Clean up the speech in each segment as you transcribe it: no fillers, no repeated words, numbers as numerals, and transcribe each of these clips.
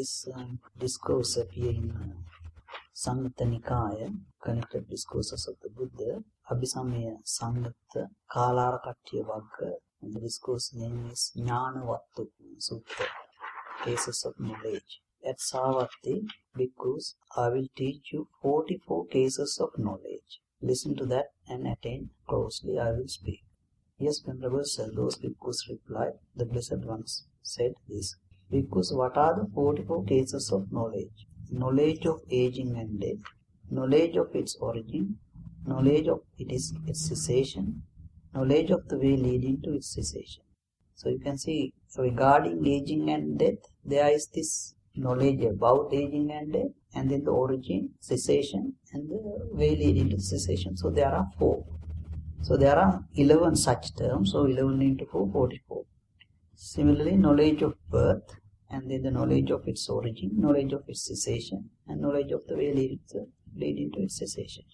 this discourse appear in Samyutta Nikaya, Connected Discourses of the Buddha, Abhisamaya Samyutta Kalarakatya Vagga, and the discourse name is Jnanavattu Sutta, Cases of Knowledge. At Savatthi, Bhikkhus, I will teach you 44 cases of knowledge. Listen to that and attend closely, I will speak. Yes, Venerable Sir, those bhikkhus replied. The Blessed Ones said this. Bhikkhus, what are the 44 cases of knowledge? Knowledge of aging and death, knowledge of its origin, knowledge of its cessation, knowledge of the way leading to its cessation. So you can see, regarding aging and death, there is this knowledge about aging and death, and then the origin, cessation, and the way leading to cessation. So there are 4. So there are 11 such terms, so 11 into 4, 44. Similarly, knowledge of birth, and then the knowledge of its origin, knowledge of its cessation, and knowledge of the way leading to its cessation.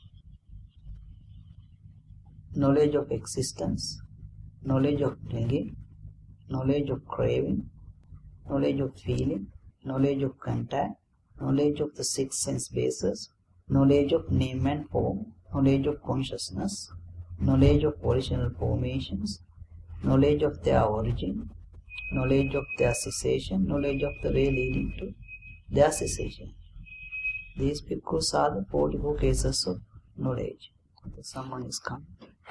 Knowledge of existence, knowledge of clinging, knowledge of craving, knowledge of feeling, knowledge of contact, knowledge of the 6 sense bases, knowledge of name and form, knowledge of consciousness, knowledge of original formations, knowledge of their origin, knowledge of their cessation, knowledge of the way leading to their cessation. These bhikkhus are the 44 cases of knowledge. Someone is coming.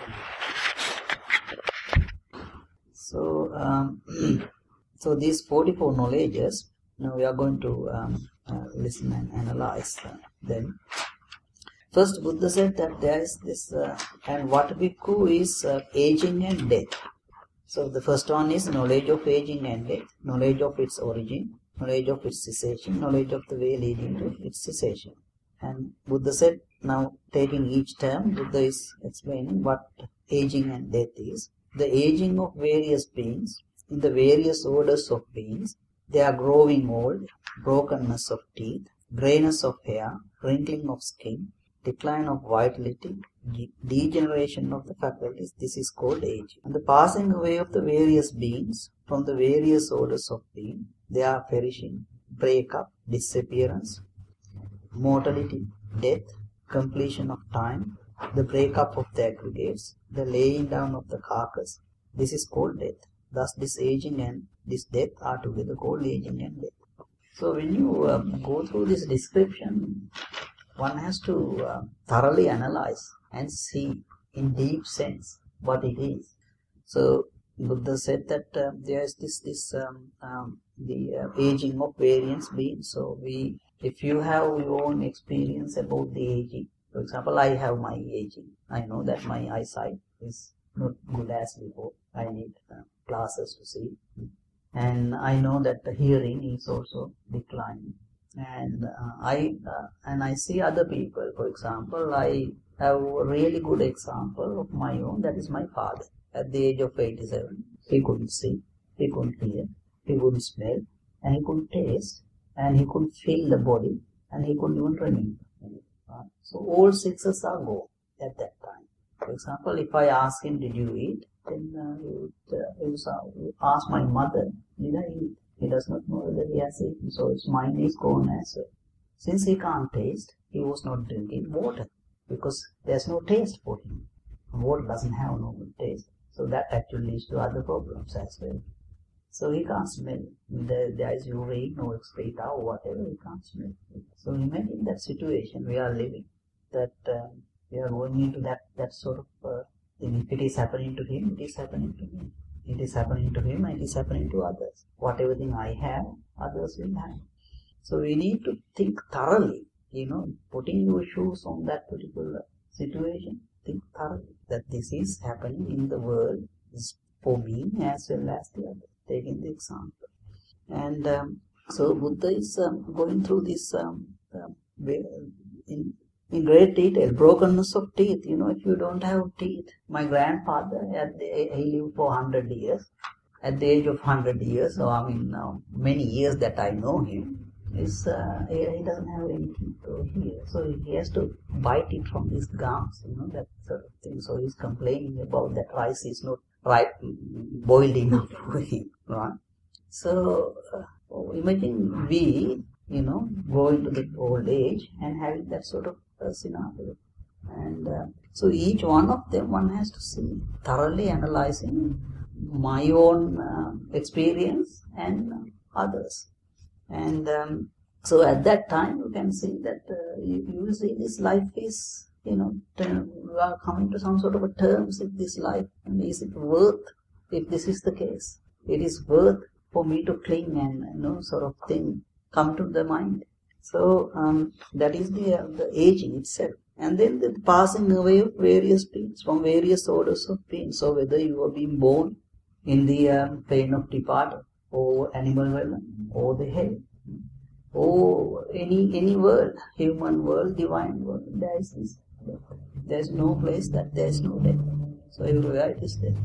So, so these 44 knowledges, now we are going to listen and analyze them. First, Buddha said that there is this, and what bhikkhu is aging and death. So the first one is knowledge of aging and death, knowledge of its origin, knowledge of its cessation, knowledge of the way leading to its cessation. And Buddha said, now taking each term, Buddha is explaining what aging and death is. The aging of various beings, in the various orders of beings, they are growing old, brokenness of teeth, grayness of hair, wrinkling of skin, decline of vitality, degeneration of the faculties. This is called aging. And the passing away of the various beings from the various orders of being, they are perishing, breakup, disappearance, mortality, death, completion of time, the breakup of the aggregates, the laying down of the carcass. This is called death. Thus this aging and this death are together called aging and death. So when you go through this description, one has to thoroughly analyze and see in deep sense what it is. So Buddha said that there is the aging of various beings. So if you have your own experience about the aging, for example, I have my aging. I know that my eyesight is not good as before. I need glasses to see, and I know that the hearing is also declining. And I see other people. For example, I have a really good example of my own. That is my father. At the age of 87, he couldn't see, he couldn't hear, he couldn't smell, and he couldn't taste, and he couldn't feel the body, and he couldn't even remember. So all 6s are gone at that time. For example, if I ask him, did you eat? Then he would ask my mother, did I eat? He does not know whether he has eaten, so his mind is gone as well. Since he can't taste, he was not drinking water because there's no taste for him. Water doesn't have no taste, so that actually leads to other problems as well. So he can't smell. There is urine or excreta or whatever, he can't smell. So imagine that situation we are living, that we are going into that sort of thing. If it is happening to him, it is happening to me. It is happening to him and it is happening to others. Whatever thing I have, others will have. So we need to think thoroughly, putting your shoes on that particular situation, think thoroughly that this is happening in the world for me as well as the others. Taking the example. And so Buddha is going through this in great detail. Brokenness of teeth. If you don't have teeth, my grandfather, he lived for 100 years. At the age of 100 years, so many years that I know him, he doesn't have any teeth over here. So he has to bite it from his gums, that sort of thing. So he's complaining about that rice is not boiled enough for him, right? So Imagine we, go into the old age and having that sort of scenario. And so each one of them, one has to see, thoroughly analyzing my own experience and others. And so at that time, you can see that you will see this life is, we are coming to some sort of a terms with this life. And is it worth, if this is the case, it is worth for me to cling and, sort of thing come to the mind. So that is the aging itself. And then the passing away of various beings from various orders of beings. So whether you are being born in the plane of departed, or animal realm, or the hell, or any world, human world, divine world, there is no place that there is no death. So everywhere it is death.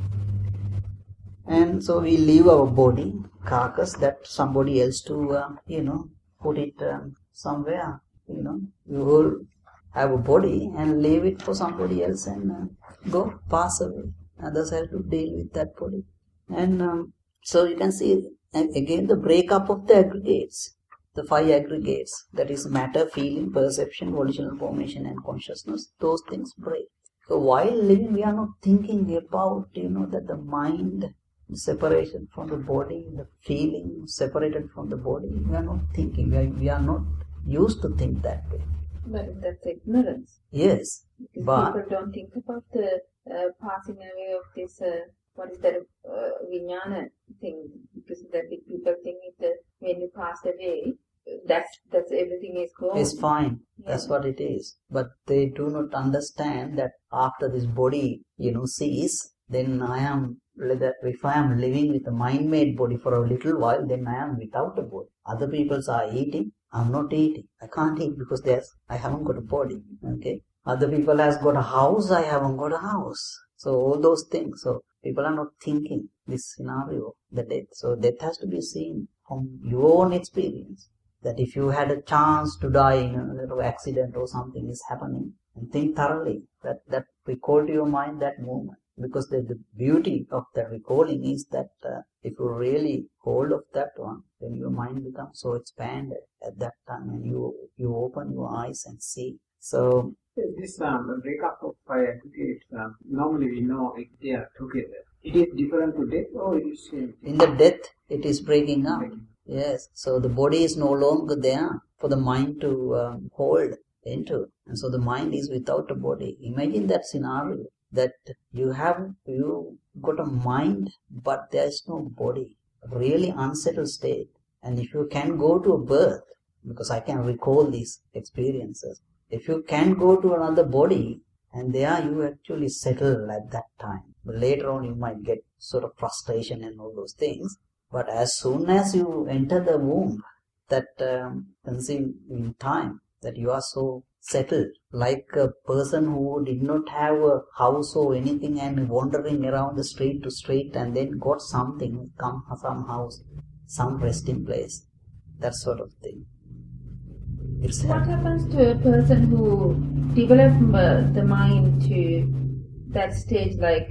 And so we leave our body, carcass, that somebody else to, put it somewhere, you will have a body and leave it for somebody else and go, pass away. Others have to deal with that body. And so you can see again the breakup of the aggregates, the 5 aggregates, that is matter, feeling, perception, volitional formation and consciousness, those things break. So while living, we are not thinking about, that the mind, separation from the body, the feeling separated from the body. We are not thinking, we are not used to think that way. But that's ignorance. Yes. Because but people don't think about the passing away of this, what is that, vijnana thing. Because that people think when you pass away, that's everything is gone. It's fine. Yeah. That's what it is. But they do not understand that after this body, cease, then if I am living with a mind-made body for a little while, then I am without a body. Other people are eating, I'm not eating. I can't eat because I haven't got a body. Okay. Other people has got a house, I haven't got a house. So all those things. So people are not thinking this scenario, the death. So death has to be seen from your own experience. That if you had a chance to die in a little accident or something is happening, and think thoroughly that recall to your mind that moment. Because the beauty of the recalling is that if you really hold of that one, then your mind becomes so expanded at that time, and you open your eyes and see. So this breakup of 5 aggregates, normally we know if they are together. It is different to death, or it is same thing? In the death, it is breaking up. Yes. So the body is no longer there for the mind to hold into, and so the mind is without a body. Imagine that scenario. That you got a mind, but there is no body, really unsettled state. And if you can go to a birth, because I can recall these experiences, if you can go to another body, and there you actually settle at that time. But later on you might get sort of frustration and all those things. But as soon as you enter the womb, that in time, that you are so settled, like a person who did not have a house or anything and wandering around the street to street and then got something, some house, some resting place, that sort of thing. What happens to a person who develops the mind to that stage, like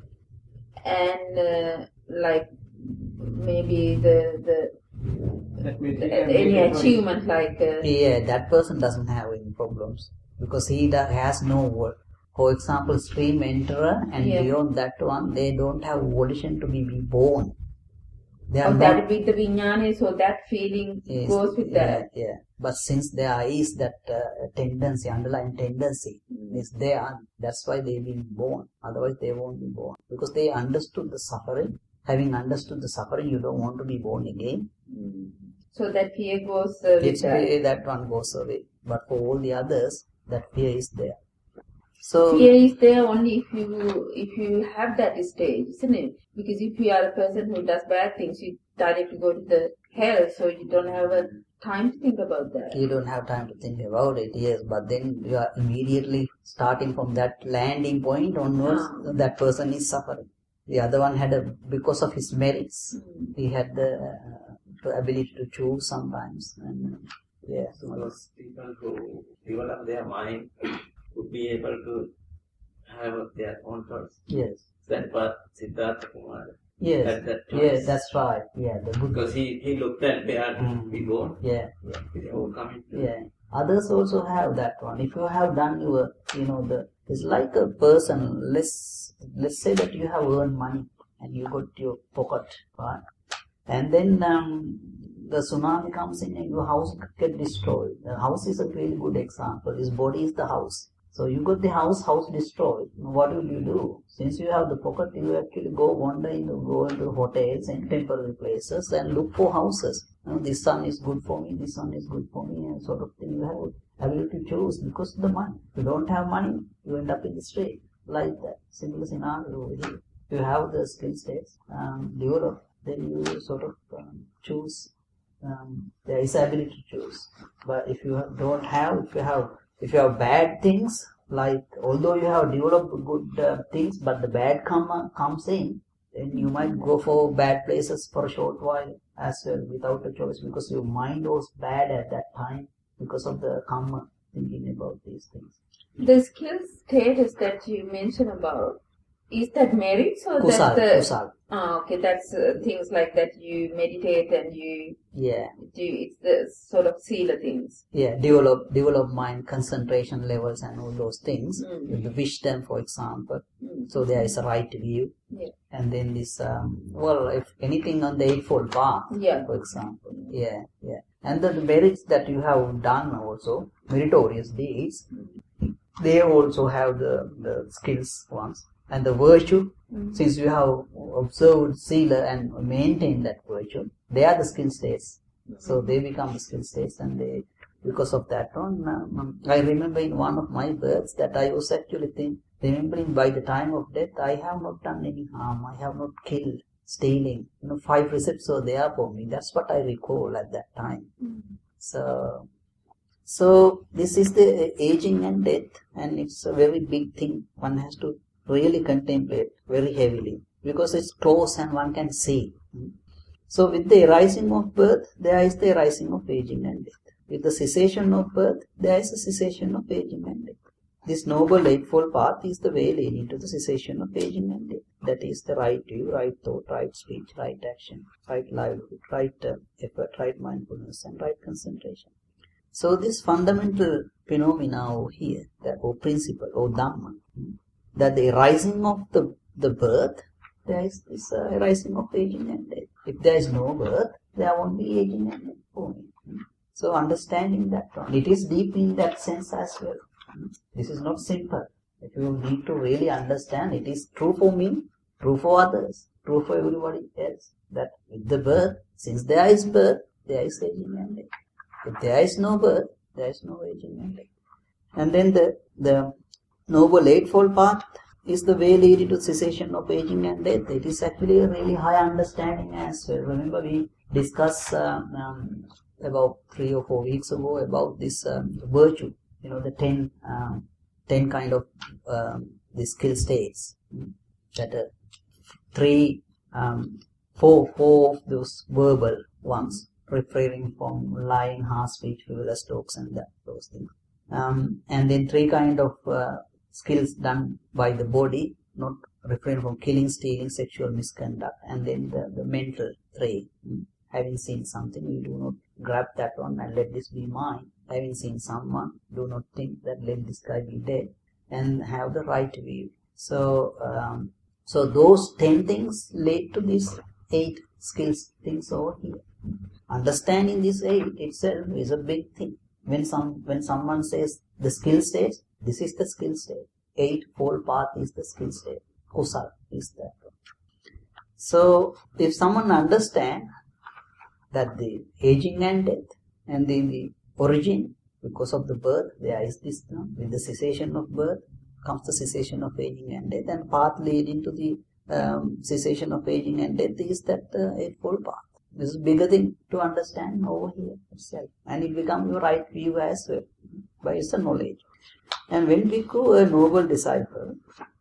maybe any achievement, like that person doesn't have any problems because he has no work. For example, stream enterer and beyond that one, they don't have volition to be born. That with the vijnana, so that feeling goes with that. Yeah. But since there is that tendency, underlying tendency is there, that's why they've been born. Otherwise, they won't be born because they understood the suffering. Having understood the suffering, you don't want to be born again. So that fear goes with that one goes away. But for all the others, that fear is there. So fear is there only if you have that stage, isn't it? Because if you are a person who does bad things, you directly go to the hell, so you don't have a time to think about that. You don't have time to think about it, yes. But then you are immediately starting from that landing point onwards, that person is suffering. The other one had because of his merits, he had the ability to choose sometimes. And So those people who develop their mind would be able to have their own thoughts. Yes. That part Siddhartha Kumara. Yes. at that choice. Yes, that's right. Yeah, the Buddha. Because he looked at where we go. Yeah. Before coming to Yeah. Others also have that one. If you have done your, it's like a person. Let's say that you have earned money and you got your pocket, right? And then the tsunami comes in and your house get destroyed. The house is a really good example. His body is the house. So you got the house destroyed. What will you do? Since you have the pocket, you actually go into hotels and temporary places and look for houses. This one is good for me, this one is good for me, and sort of thing. You have ability to choose because of the money. If you don't have money, you end up in the street. Like that. Simple scenario over here. If you have the skill sets developed, then you sort of choose. There is ability to choose. But if you don't have, if you have bad things, like although you have developed good things, but the bad comes in, then you might go for bad places for a short while as well without a choice, because your mind was bad at that time because of the karma thinking about these things. The skill status that you mentioned about, is that merits or Kusal, that's kusal. Okay, that's things like that you meditate and you it's the sort of sila things. Yeah, develop mind, concentration levels and all those things. Mm. The wisdom, for example. Mm. So there is a right view. Yeah. And then this, if anything on the Eightfold Path, Yeah. for example. Yeah. And the merits that you have done also, meritorious deeds, they also have the skills ones. And the virtue, since you have observed sila and maintained that virtue, they are the skill states. So they become the skill states, and because of that one, I remember in one of my births that I was actually remembering by the time of death, I have not done any harm, I have not killed, stealing. 5 precepts were there for me. That's what I recall at that time. So this is the aging and death, and it's a very big thing. One has to really contemplate very heavily because it's close and one can see. So with the arising of birth, there is the arising of aging and death. With the cessation of birth, there is a cessation of aging and death. This noble eightfold path is the way leading to the cessation of aging and death. That is the right view, right thought, right speech, right action, right livelihood, right effort, right mindfulness, and right concentration. So this fundamental phenomena over here, or principle, or Dhamma, that the arising of the birth, there is this arising of aging and death. If there is no birth, there won't be aging and death for me. So understanding that one, it is deep in that sense as well. This is not simple. If you need to really understand, it is true for me, true for others, true for everybody else. That with the birth, since there is birth, there is aging and death. If there is no birth, there is no aging and death. And then the Noble Eightfold Path is the way leading to cessation of aging and death. It is actually a really high understanding as well. Remember we discussed about 3 or 4 weeks ago about this virtue, the 10 kind of the skill states. That 4 of those verbal ones, refraining from lying, harsh speech, frivolous talks, and those things. And then 3 kind of skills done by the body, not refrain from killing, stealing, sexual misconduct, and then the mental 3. Having seen something, we do not grab that one and let this be mine. Having seen someone, do not think that let this guy be dead, and have the right view. So those 10 things lead to these 8 skills things over here. Understanding this 8 itself is a big thing. When someone says the skill state, this is the skill state. Eightfold path is the skill state. Kusal is that one. So if someone understands that the aging and death, and then the origin, because of the birth, there is this, with the cessation of birth comes the cessation of aging and death, and path leading to the cessation of aging and death is that eightfold path. This is a bigger thing to understand over here itself, and it becomes your right view as well by its knowledge. And when we go a noble disciple,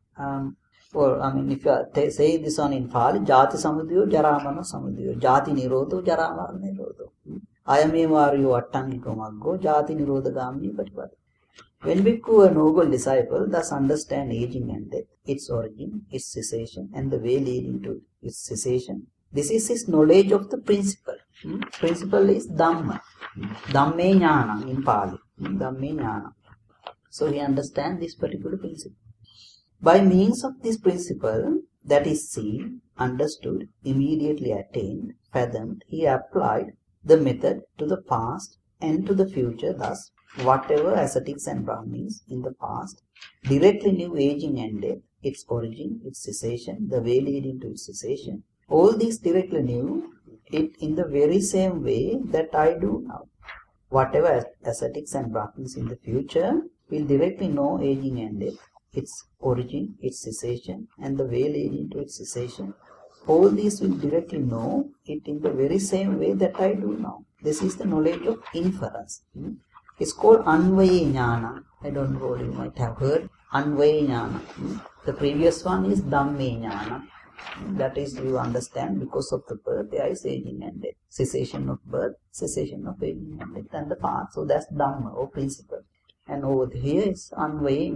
if you say this one in Pali, Jati Samudyo, Jaramana Samudyo, Jati Nirodho, Jaramana Nirodho. Ayameva Aryo Attangiko Maggo, Jati Nirodha Gamni Patipati. When Bhikkhu, a noble disciple, thus understand aging and death, its origin, its cessation, and the way leading to its cessation, this is his knowledge of the principle. Principle is Dhamma. Dhamme Jnana in Pali. Dhamme Jnana. So he understands this particular principle. By means of this principle that is seen, understood, immediately attained, fathomed, he applied the method to the past and to the future. Thus, whatever ascetics and Brahmins in the past directly knew aging and death, its origin, its cessation, the way leading to its cessation, all these directly knew it in the very same way that I do now. Whatever ascetics and Brahmins in the future will directly know aging and death, its origin, its cessation, and the way leading to its cessation. All these will directly know it in the very same way that I do now. This is the knowledge of inference. It's called Anvaya Jnana. I don't know, you might have heard Anvaya Jnana. The previous one is Dhamme Jnana. That is, you understand, because of the birth there is aging and death. Cessation of birth, cessation of aging and death, and the path. So that's Dhamma or principle. And over here is Anvaya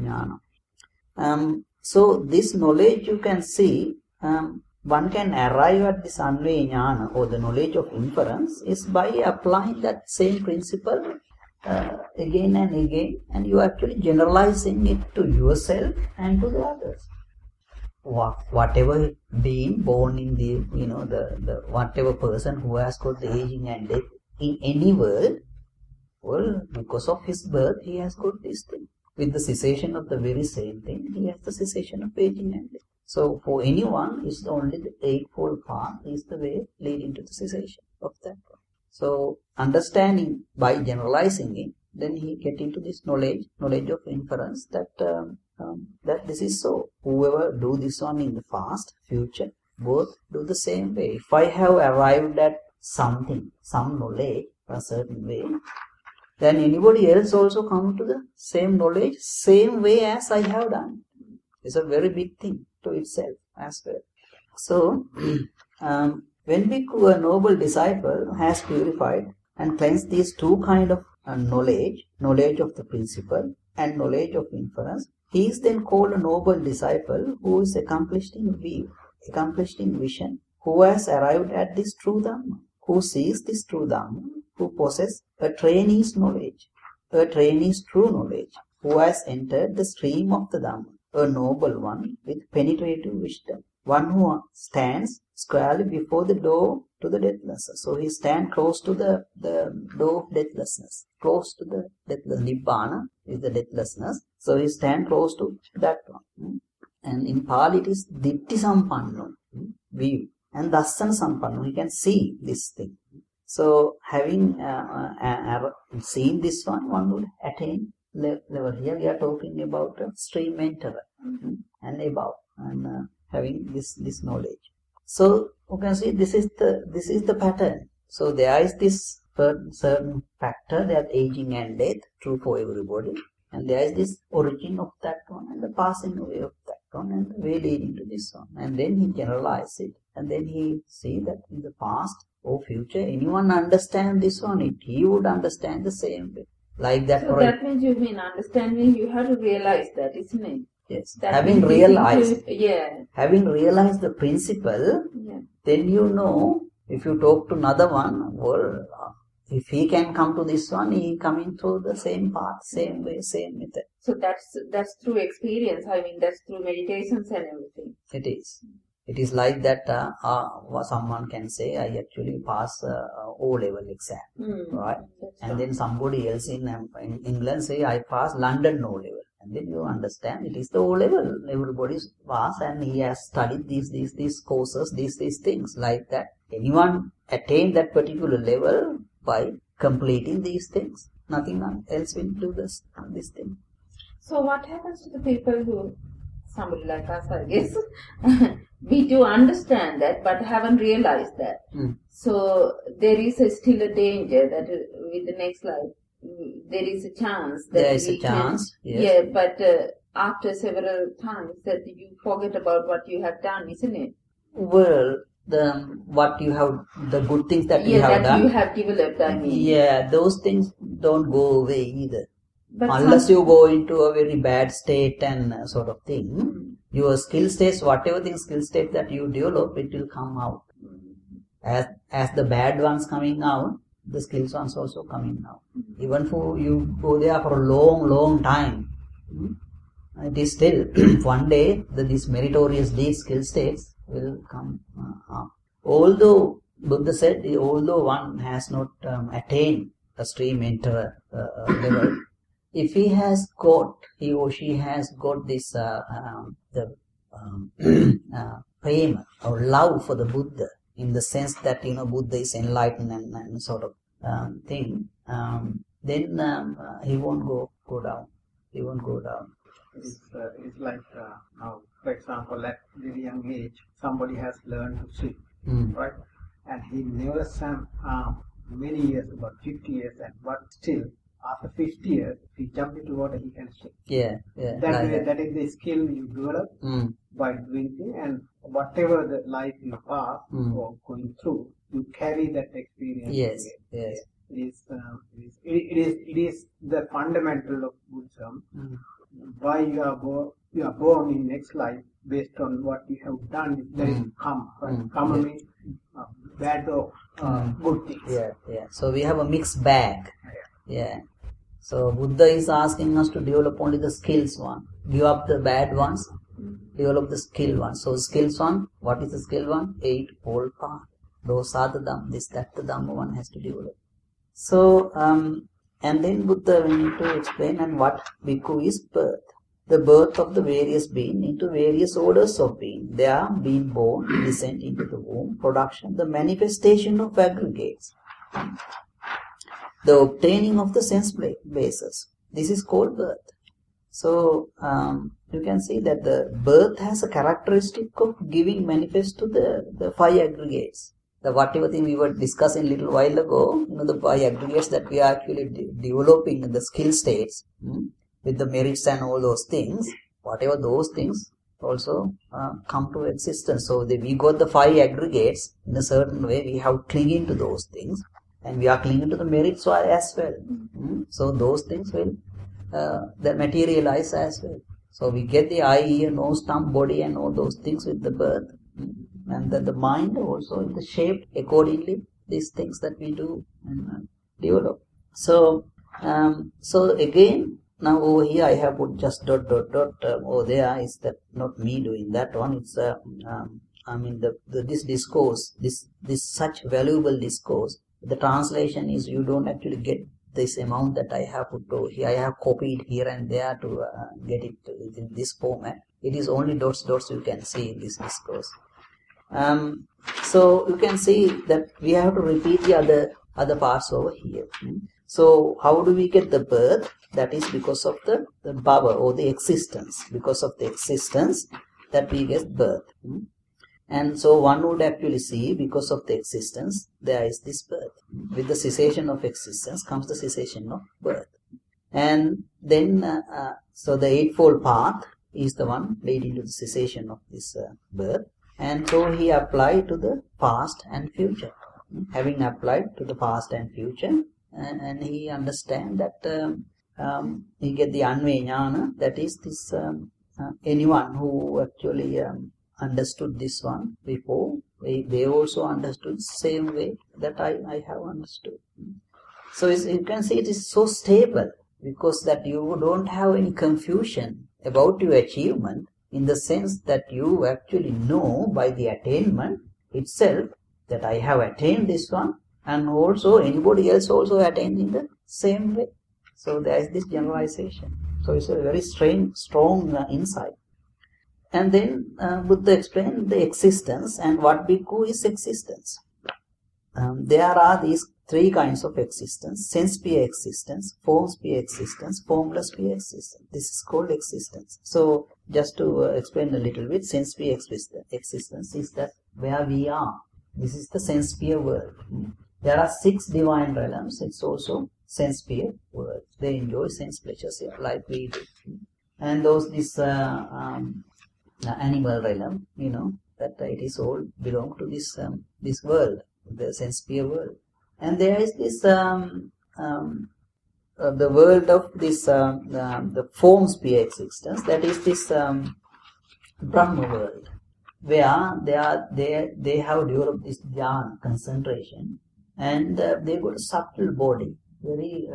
Jnana. So this knowledge you can see, one can arrive at this Anvaya Jnana or the knowledge of inference is by applying that same principle again and again, and you are actually generalizing it to yourself and to the others. Whatever being born in the, the whatever person who has got the aging and death in any world, well, because of his birth, he has got this thing. With the cessation of the very same thing, he has the cessation of aging and death. So for anyone, it's only the eightfold path is the way leading to the cessation of that. So understanding by generalizing it, then he get into this knowledge of inference that that this is so. Whoever do this one in the past, future, both do the same way. If I have arrived at something, some knowledge, a certain way, then anybody else also come to the same knowledge, same way as I have done. It's a very big thing to itself as well. So, when Bhikkhu, a noble disciple, has purified and cleansed these two kind of knowledge of the principle and knowledge of inference, he is then called a noble disciple who is accomplished in view, accomplished in vision, who has arrived at this true Dhamma, who sees this true Dhamma, who possesses a trainee's knowledge, a trainee's true knowledge, who has entered the stream of the Dhamma, a noble one with penetrative wisdom, one who stands squarely before the door to the deathlessness. So he stands close to the door of deathlessness, close to the deathlessness. Nibbana is the deathlessness. So he stands close to that one. And in Pali it is Ditti Sampanno, view, and Dassana Sampanno. He can see this thing. So having seen this one would attain level. Here we are talking about a stream enterer and above, and having this knowledge. So you can see this is the pattern. So there is this certain factor, that aging and death, true for everybody, and there is this origin of that one and the passing away of that one and the way leading to this one, and then he generalizes it, and then he see that in the past or future, anyone understand this one, he would understand the same way, like that. So that means you mean understanding, you have to realize that, isn't it? Yes, that having realized the principle, then you know, if you talk to another one, well, if he can come to this one, he coming through the same path, same way, same method. So that's through experience. I mean, that's through meditations and everything. It is. It is like that. Someone can say, I actually pass O-level exam, right? And then somebody else in England say, I pass London O-level. And then you understand it is the O-level. Everybody's passed and he has studied these courses, these things like that. Anyone attain that particular level by completing these things. Nothing else will do this thing. So what happens to the people who, somebody like us, I guess, we do understand that but haven't realized that. So there is still a danger that with the next life, there is a chance that there is a chance. Yes. Yeah, but after several times that you forget about what you have done, isn't it? Well, the good things that you have done. You have developed, I mean. Yeah, those things don't go away either. But unless you go into a very bad state and sort of thing, your skill states, whatever the skill state that you develop, it will come out. As the bad ones coming out, the skills ones also coming out. Even for you go there for a long time, it is still one day that these meritorious deeds, skill states will come up. Although Buddha said, although one has not attained a stream enterer level, if he or she has got this prema or love for the Buddha, in the sense that Buddha is enlightened and sort of thing, then he won't go down. He won't go down. It's like now, for example, at very young age, somebody has learned to swim, right? And he never swam many years, about 50 years, but still, after 50 years, if he jumps into water, he can swim. Yeah. That is the skill you develop by doing things, and whatever the life you pass or going through, you carry that experience. Yes. It is the fundamental of Buddhism. Why you are born in next life based on what you have done. There is karma. Karma means bad or good things. Yeah. So we have a mixed bag. Yeah. So Buddha is asking us to develop only the skills one. Give up the bad ones, develop the skill one. So skills one, what is the skill one? 8-fold path. Those are the Dhamma, the Dhamma one has to develop. So, and then Buddha we need to explain and what bhikkhu is birth. The birth of the various being into various orders of being. They are being born, descent into the womb, production, the manifestation of aggregates. The obtaining of the sense bases. This is called birth. So, you can see that the birth has a characteristic of giving manifest to the 5 aggregates. The whatever thing we were discussing a little while ago, the 5 aggregates that we are actually developing in the skill states, with the merits and all those things, whatever those things also come to existence. So we got the 5 aggregates in a certain way, we have clinging to those things. And we are clinging to the merits as well. So those things will that materialize as well. So we get the eye, ear, nose, tongue, body and all those things with the birth. And then the mind also in the shape accordingly, these things that we do and develop. So again, now over here I have put just ... over there is that not me doing that one. It's this discourse, this such valuable discourse. The translation is you don't actually get this amount that I have put over here. I have copied here and there to get it in this format. It is only dots you can see in this discourse. So you can see that we have to repeat the other parts over here. So how do we get the birth? That is because of the bhava or the existence. Because of the existence that we get birth. And so one would actually see, because of the existence, there is this birth. With the cessation of existence comes the cessation of birth. And then, so the 8-fold path is the one leading to the cessation of this birth. And so he applied to the past and future. Having applied to the past and future, and he understand that he get the Anvaya Jnana, that is this anyone who actually understood this one before, they also understood the same way that I have understood. So you can see it is so stable, because that you don't have any confusion about your achievement, in the sense that you actually know by the attainment itself that I have attained this one, and also anybody else also attained in the same way. So there is this generalization. So it's a very strong insight. And then Buddha explained the existence and what bhikkhu is existence. There are these 3 kinds of existence: sense-sphere existence, form-sphere existence, formless sphere existence. This is called existence. So just to explain a little bit, sense-sphere existence is that where we are. This is the sense-sphere world. There are 6 divine realms. It's also sense-sphere world. They enjoy sense pleasures here, like we do. And this animal realm, that it is all belong to this world, the sense-sphere world. And there is this the world of this the form sphere existence, that is this Brahma world, where they have developed this jhana concentration, and they got a subtle body, very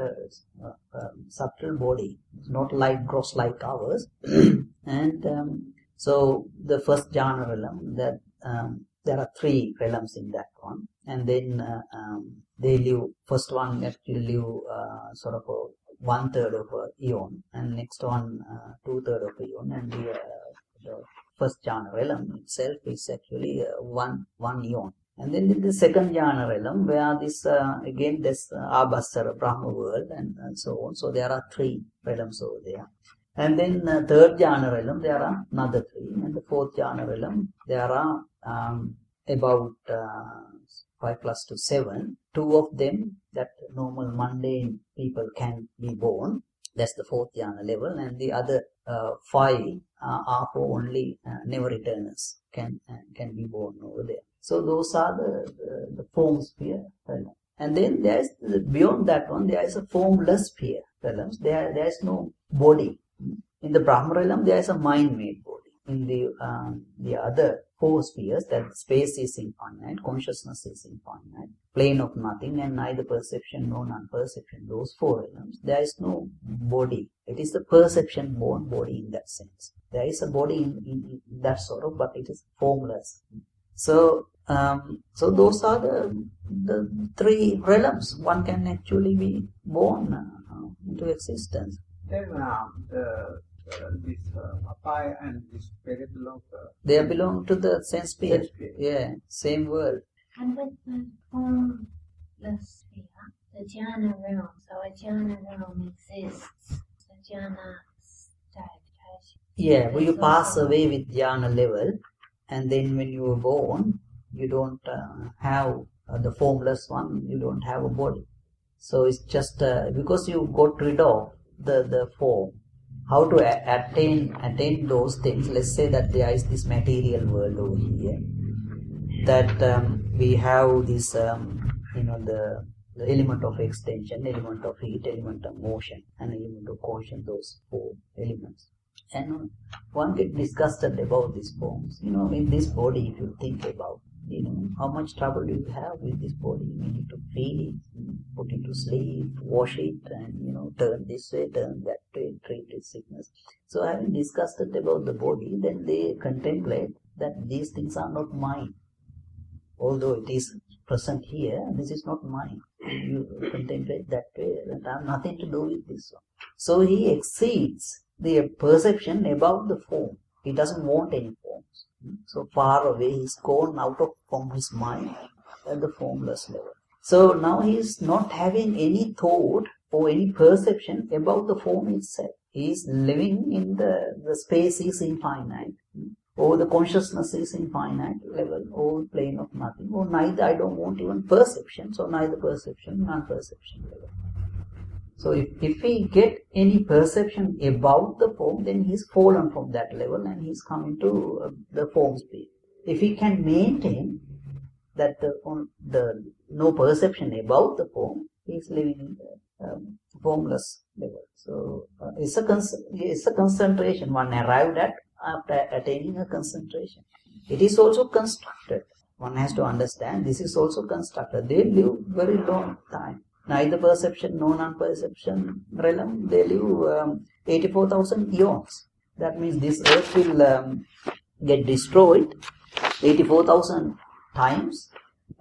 subtle body, not like gross like ours. And so the first jhana realm, that there are 3 realms in that one, and then they live, first one actually live sort of a 1/3 of a eon, and next one 2/3 of a eon, and the first jhana realm itself is actually one eon. And then in the second jhana realm, where this again this Abhassara Brahma world and so on. So there are 3 realms over there. And then third jhana realm, there are another 3, and the fourth jhana realm, there are about 5 plus 2, 7. 2 of them that normal mundane people can be born. That's the fourth jhana level, and the other 5 are for only never returners can be born over there. So those are the form sphere realm. And then there is beyond that one, there is a formless sphere realms. There is no body. In the Brahma realm, there is a mind-made body. In the other 4 spheres, that space is infinite, consciousness is infinite, plane of nothing, and neither perception nor non-perception, those 4 realms, there is no body. It is the perception-born body in that sense. There is a body in that sort of, but it is formless. So those are the 3 realms one can actually be born into existence. Then this Apaya and this spirit belong to... They belong to the sense sphere. Sense sphere. Yeah, same world. And with the formless sphere, the jhana realm, so a jhana realm exists, the jhana state. Yeah, when you pass away with jhana level, and then when you are born, you don't have the formless one, you don't have a body. So it's just because you got rid of the form. How to attain those things? Let's say that there is this material world over here, that we have this the element of extension, element of heat, element of motion, and element of conscience, those 4 elements. And one gets disgusted about these forms. In this body, if you think about, how much trouble you have with this body. You need to feed it, put it to sleep, wash it, and turn this way, turn that way, treat its sickness. So having disgusted about the body, then they contemplate that these things are not mine. Although it is present here, this is not mine. You contemplate that way, that I have nothing to do with this one. So he exceeds the perception about the form. He doesn't want any forms. So far away, he's gone out from his mind at the formless level. So now he is not having any thought or any perception about the form itself. He is living in the space is infinite, or the consciousness is infinite level, or plane of nothing, or neither. I don't want even perception, so neither perception, non-perception level. So if we get any perception about the form, then he's fallen from that level and he's come into the form sphere. If he can maintain that the no perception about the form, he's living in the formless level. So it's a concentration one arrived at after attaining a concentration. It is also constructed. One has to understand this is also constructed. They live very long time. Neither perception nor non-perception realm, they live 84,000 eons. That means this earth will get destroyed 84,000 times,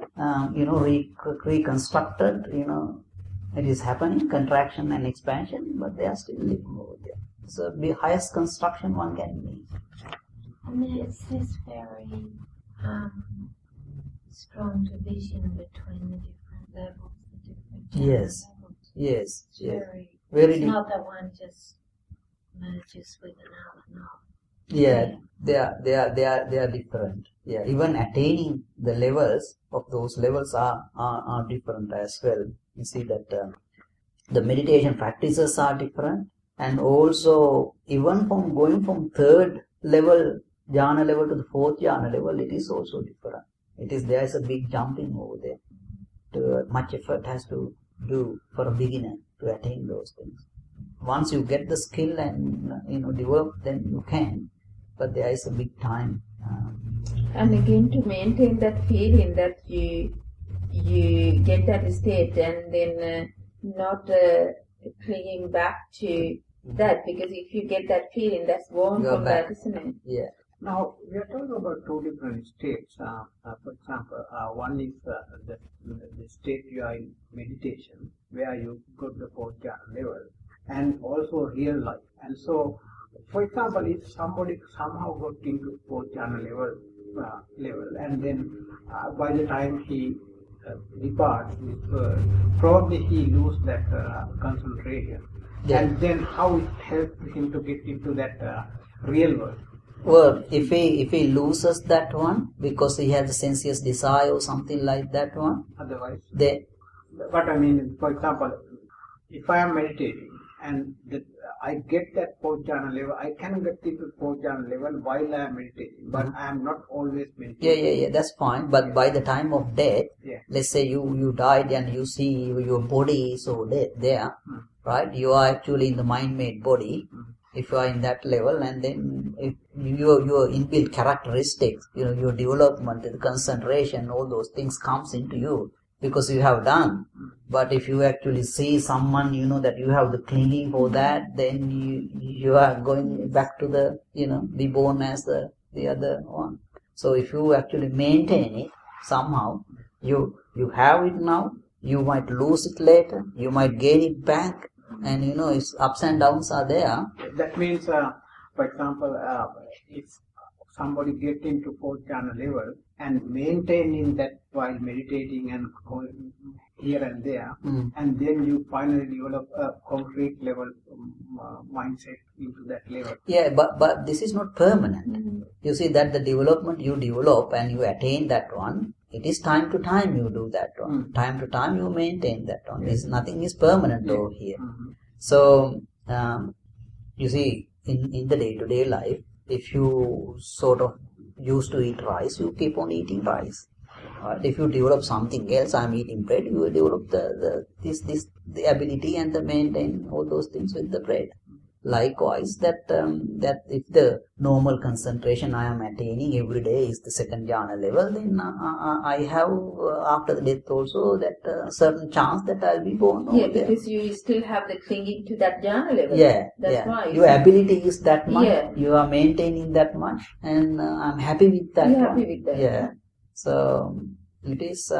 reconstructed, it is happening, contraction and expansion, but they are still living over there. So the highest construction one can make. And there's this very strong division between the different levels. Yes. It's not that one just merges with another. No. Yeah, they are different. Yeah, even attaining the levels of those levels are different as well. You see that the meditation practices are different, and also even from going from 3rd level jhana level to the 4th jhana level, it is also different. There is a big jumping over there. Much effort has to do for a beginner to attain those things. Once you get the skill and develop, then you can. But there is a big time. And again, to maintain that feeling that you get that state, and then not clinging back to that, because if you get that feeling, that's born from that, isn't it? Yeah. Now, we are talking about two different states. For example, one is the state you are in meditation, where you go to the fourth jhana level, and also real life. And so, for example, if somebody somehow got into fourth jhana level, and then by the time he departs this world, probably he loses that concentration. Yeah. And then how it helps him to get into that real world? Well, if he loses that one because he has a sensuous desire or something like that one, Otherwise, then what I mean is, for example, if I am meditating and I get that fourth jhana level, I can get into fourth jhana level while I am meditating, but I am not always meditating. yeah, that's fine. But by the time of death, let's say you died and you see your body so there, right? You are actually in the mind-made body. If you are in that level, and then if your inbuilt characteristics, your development, the concentration, all those things comes into you because you have done. But if you actually see someone, that you have the clinging for that, then you are going back to the, be born as the other one. So if you actually maintain it somehow, you have it now, you might lose it later, you might gain it back. And its ups and downs are there. That means, for example, if somebody gets into fourth jhana level and maintaining that while meditating and going here and there, and then you finally develop a concrete level mindset into that level. Yeah, but this is not permanent. You see that the development you develop and you attain that one, it is time to time you do that one. Time to time you maintain that one. Nothing is permanent over here. So, you see, in the day-to-day life, if you sort of used to eat rice, you keep on eating rice. Right? If you develop something else, I'm eating bread, you will develop the ability and the maintain all those things with the bread. Likewise, that if the normal concentration I am attaining every day is the second jhana level, then I have after the death also that certain chance that I'll be born over there. Because you still have the clinging to that jhana level. That's right. Your ability is that much. Yeah. You are maintaining that much, and I'm happy with that. You're happy with that. Yeah. So it is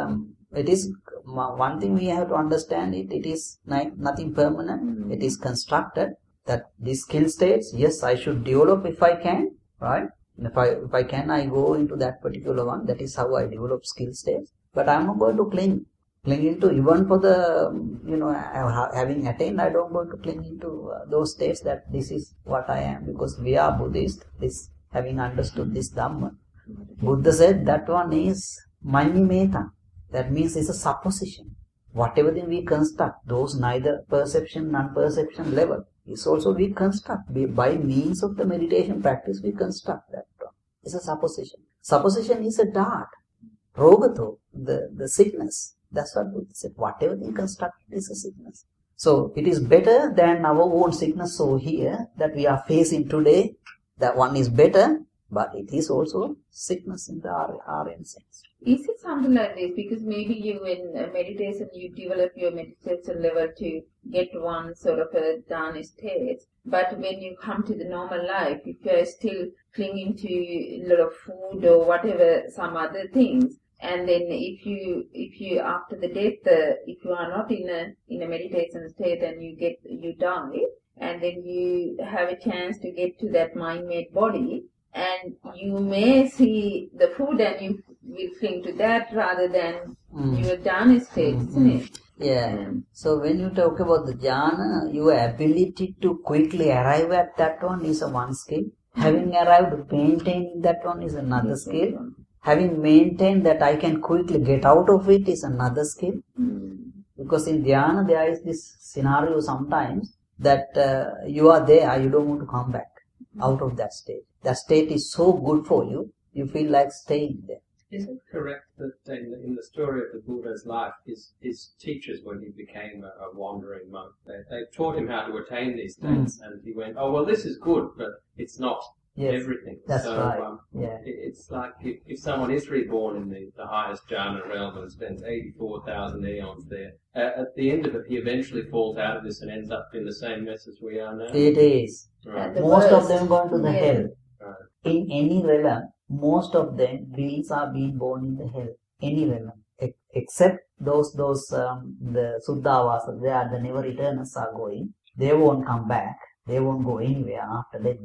one thing we have to understand. It is nothing permanent. It is constructed. That these skill states, yes, I should develop if I can, right? If I can, I go into that particular one. That is how I develop skill states. But I'm not going to cling into, even for the, having attained, I don't want to cling into those states that this is what I am, because we are Buddhist, having understood this Dhamma. Buddha said that one is Manimeta. That means it's a supposition. Whatever thing we construct, those neither perception, non-perception level, is also we construct. By means of the meditation practice, we construct that. It's a supposition. Supposition is a dart. Rogato, the sickness. That's what Buddha said. Whatever thing constructed is a sickness. So it is better than our own sickness over here that we are facing today. That one is better, but it is also sickness in the RN sense. Is it something like this? Because maybe you in meditation, you develop your meditation level to get one sort of a done state. But when you come to the normal life, if you are still clinging to a lot of food or whatever, some other things, and then if you after the death, if you are not in a meditation state and you die, and then you have a chance to get to that mind-made body, and you may see the food and you will cling to that rather than your jhana state, isn't it? Yeah. So when you talk about the jhana, your ability to quickly arrive at that one is one skill. Having arrived, maintaining that one is another skill. Having maintained that I can quickly get out of it is another skill. Because in dhyana there is this scenario sometimes that you are there, you don't want to come back out of that state. That state is so good for you, you feel like staying there. Is it correct that in the story of the Buddha's life, his teachers, when he became a wandering monk, they taught him how to attain these states, and he went, oh, well, this is good, but it's not everything. That's so, right. It's like if someone is reborn in the highest jhana realm and spends 84,000 eons there, at the end of it, he eventually falls out of this and ends up in the same mess as we are now. It is. Right. Most of them gone to the hell. Right. In any realm, most of them beings are being born in the hell. Any realm, except those the Suddhavasas, they are the never returners are going. They won't come back. They won't go anywhere. After that,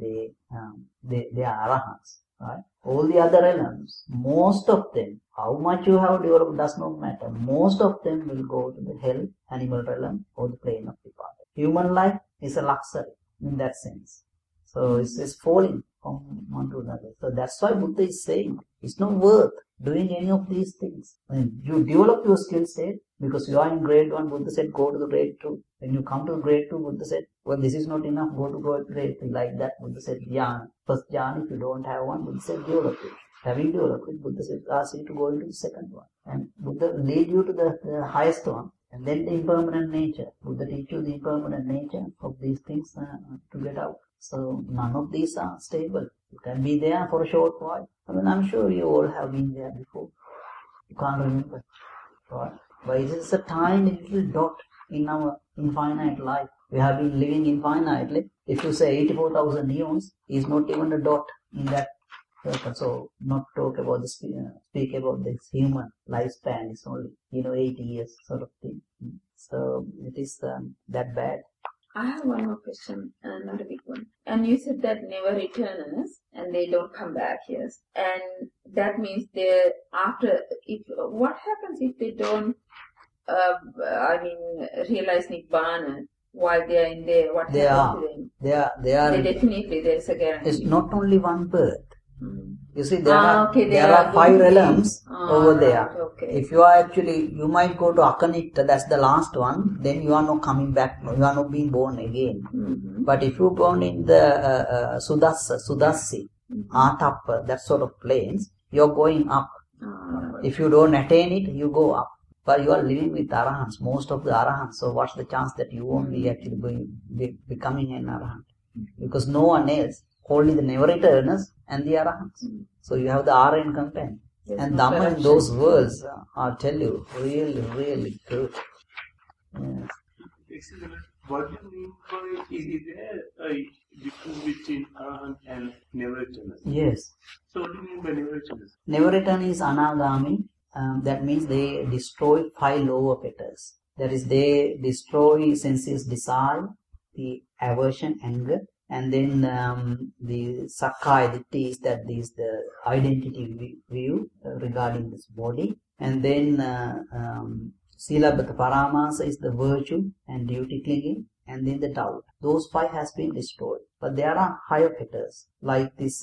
they are arahants. Right? All the other realms, most of them, how much you have developed does not matter. Most of them will go to the hell, animal realm, or the plane of departed. Human life is a luxury in that sense. So it's falling from one to another. So that's why Buddha is saying it's not worth doing any of these things. When you develop your skill set, because you are in grade 1, Buddha said go to the grade 2. When you come to grade 2, Buddha said, well, this is not enough, go to grade 3. Like that, Buddha said, jhana. First jhana, if you don't have one, Buddha said, develop it. Having developed it, Buddha said, ask you to go into the second one. And Buddha lead you to the highest one. And then the impermanent nature. Buddha teach you the impermanent nature of these things to get out. So none of these are stable. You can be there for a short while. I mean, I'm sure you all have been there before. You can't remember. Right? But it is a tiny little dot in our infinite life. We have been living infinitely. If you say 84,000 eons, is not even a dot in that circle. So not talk about the speak about this human lifespan. It's only 80 years sort of thing. So it is that bad. I have one more question, not a big one. And you said that never returners, and they don't come back, yes. And that means they're after. What happens if they don't? Realize Nibbana while they are in there? What happens to them? They are. They definitely, there's a guarantee. It's not only one birth. You see, there are 5 realms over there. Okay. If you are actually, you might go to Akanitta, that's the last one, then you are not coming back, you are not being born again. But if you are born in the Sudassi, Atappa, that sort of planes, you are going up. If you don't attain it, you go up. But you are living with Arahants, most of the Arahants, so what's the chance that you won't be actually becoming an Arahant? Because no one else, only the never returners and the Arahants. So you have the RN content. And Dhamma in those worlds, I'll tell you, really, really good. Yes. Excellent. What do you mean by, is there a difference between Arahant and never returners? Yes. So what do you mean by never returners? Never return is Anagami. That means they destroy 5 lower fetters. That is, they destroy sensuous desire, the aversion, anger, and then the Sakkaya Ditthi is that is the identity view regarding this body, and then Silabhata Paramasa is the virtue and duty clinging, and then the doubt. Those 5 has been destroyed, but there are higher fetters like this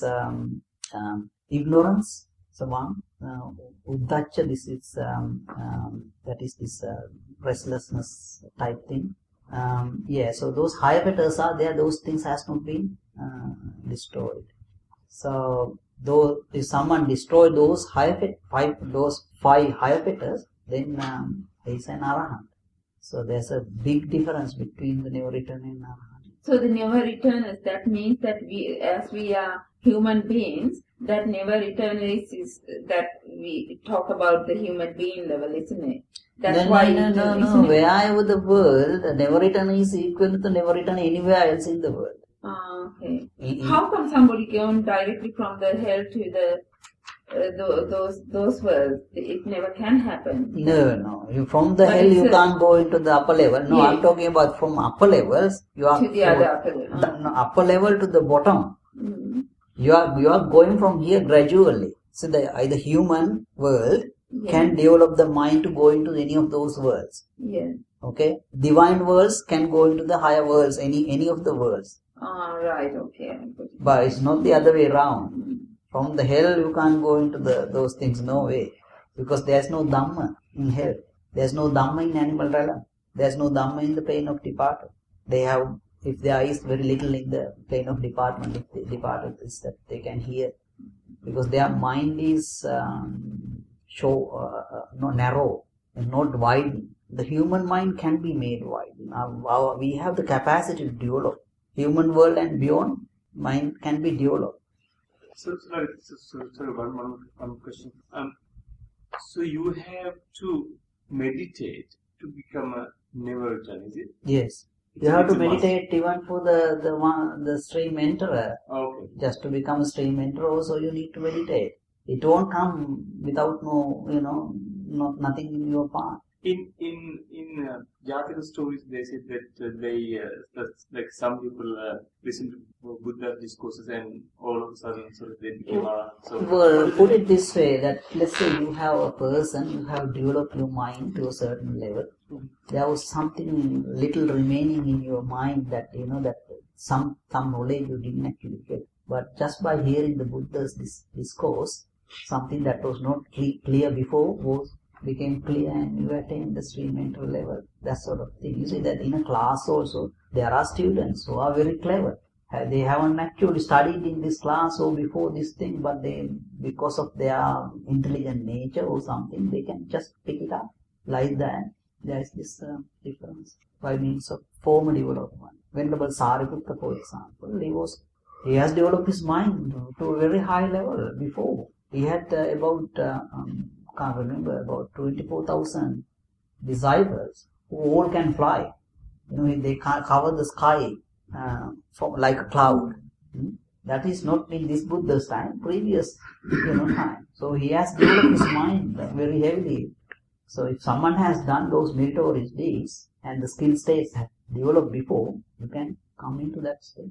ignorance. So one Uddhacha, this is that is this restlessness type thing. So those higher fetters are there, those things has not been destroyed. So though if someone destroy those those 5 higher fetters, then there is an Arahant. So there's a big difference between the never return and Arahant. So the never returners, that means that we, as we are human beings, that never returners is that we talk about the human being level, isn't it? That's why no. Wherever the world, the never return is equal to the never return anywhere else in the world. Okay. How come somebody going directly from the hell to those worlds? It never can happen. No. From the hell you can't go into the upper level. No, I'm talking about from upper levels. You are to the other upper level. No, upper level to the bottom. You are going from here gradually. So the human world can develop the mind to go into any of those worlds. Yeah. Okay. Divine worlds can go into the higher worlds, any of the worlds. Right. Okay. But it's not the other way around. From the hell you can't go into those things. No way. Because there's no Dhamma in hell. There's no Dhamma in animal realm. There's no Dhamma in the plane of departed. If there is very little in the plane of department, if the departed is that they can hear. because their mind is narrow and not wide. The human mind can be made wide. We have the capacity to develop. Human world and beyond, mind can be developed. So sorry, one question. So you have to meditate to become a never-return, is it? Yes. You have to meditate even for the stream enterer. Okay. Just to become a stream enterer also you need to meditate. It won't come without nothing in your path. In Jataka stories, they said that like some people listen to Buddha's discourses and all of a sudden they became so. Well, put it this way, that let's say you have a person, you have developed your mind to a certain level. There was something little remaining in your mind that that some knowledge you didn't actually get. But just by hearing the Buddha's discourse, something that was not clear before became clear, and you attain the stream mental level. That sort of thing. You see that in a class also there are students who are very clever. They haven't actually studied in this class or before this thing, but they, because of their intelligent nature or something, they can just pick it up like that. There is this difference by means of formal development. Venerable Sariputta, for example, he has developed his mind to a very high level before. He had can't remember, about 24,000 disciples who all can fly. They cover the sky like a cloud. That is not in this Buddha's time, previous time. So he has developed his mind very heavily. So if someone has done those meritorious deeds and the skill states have developed before, you can come into that state.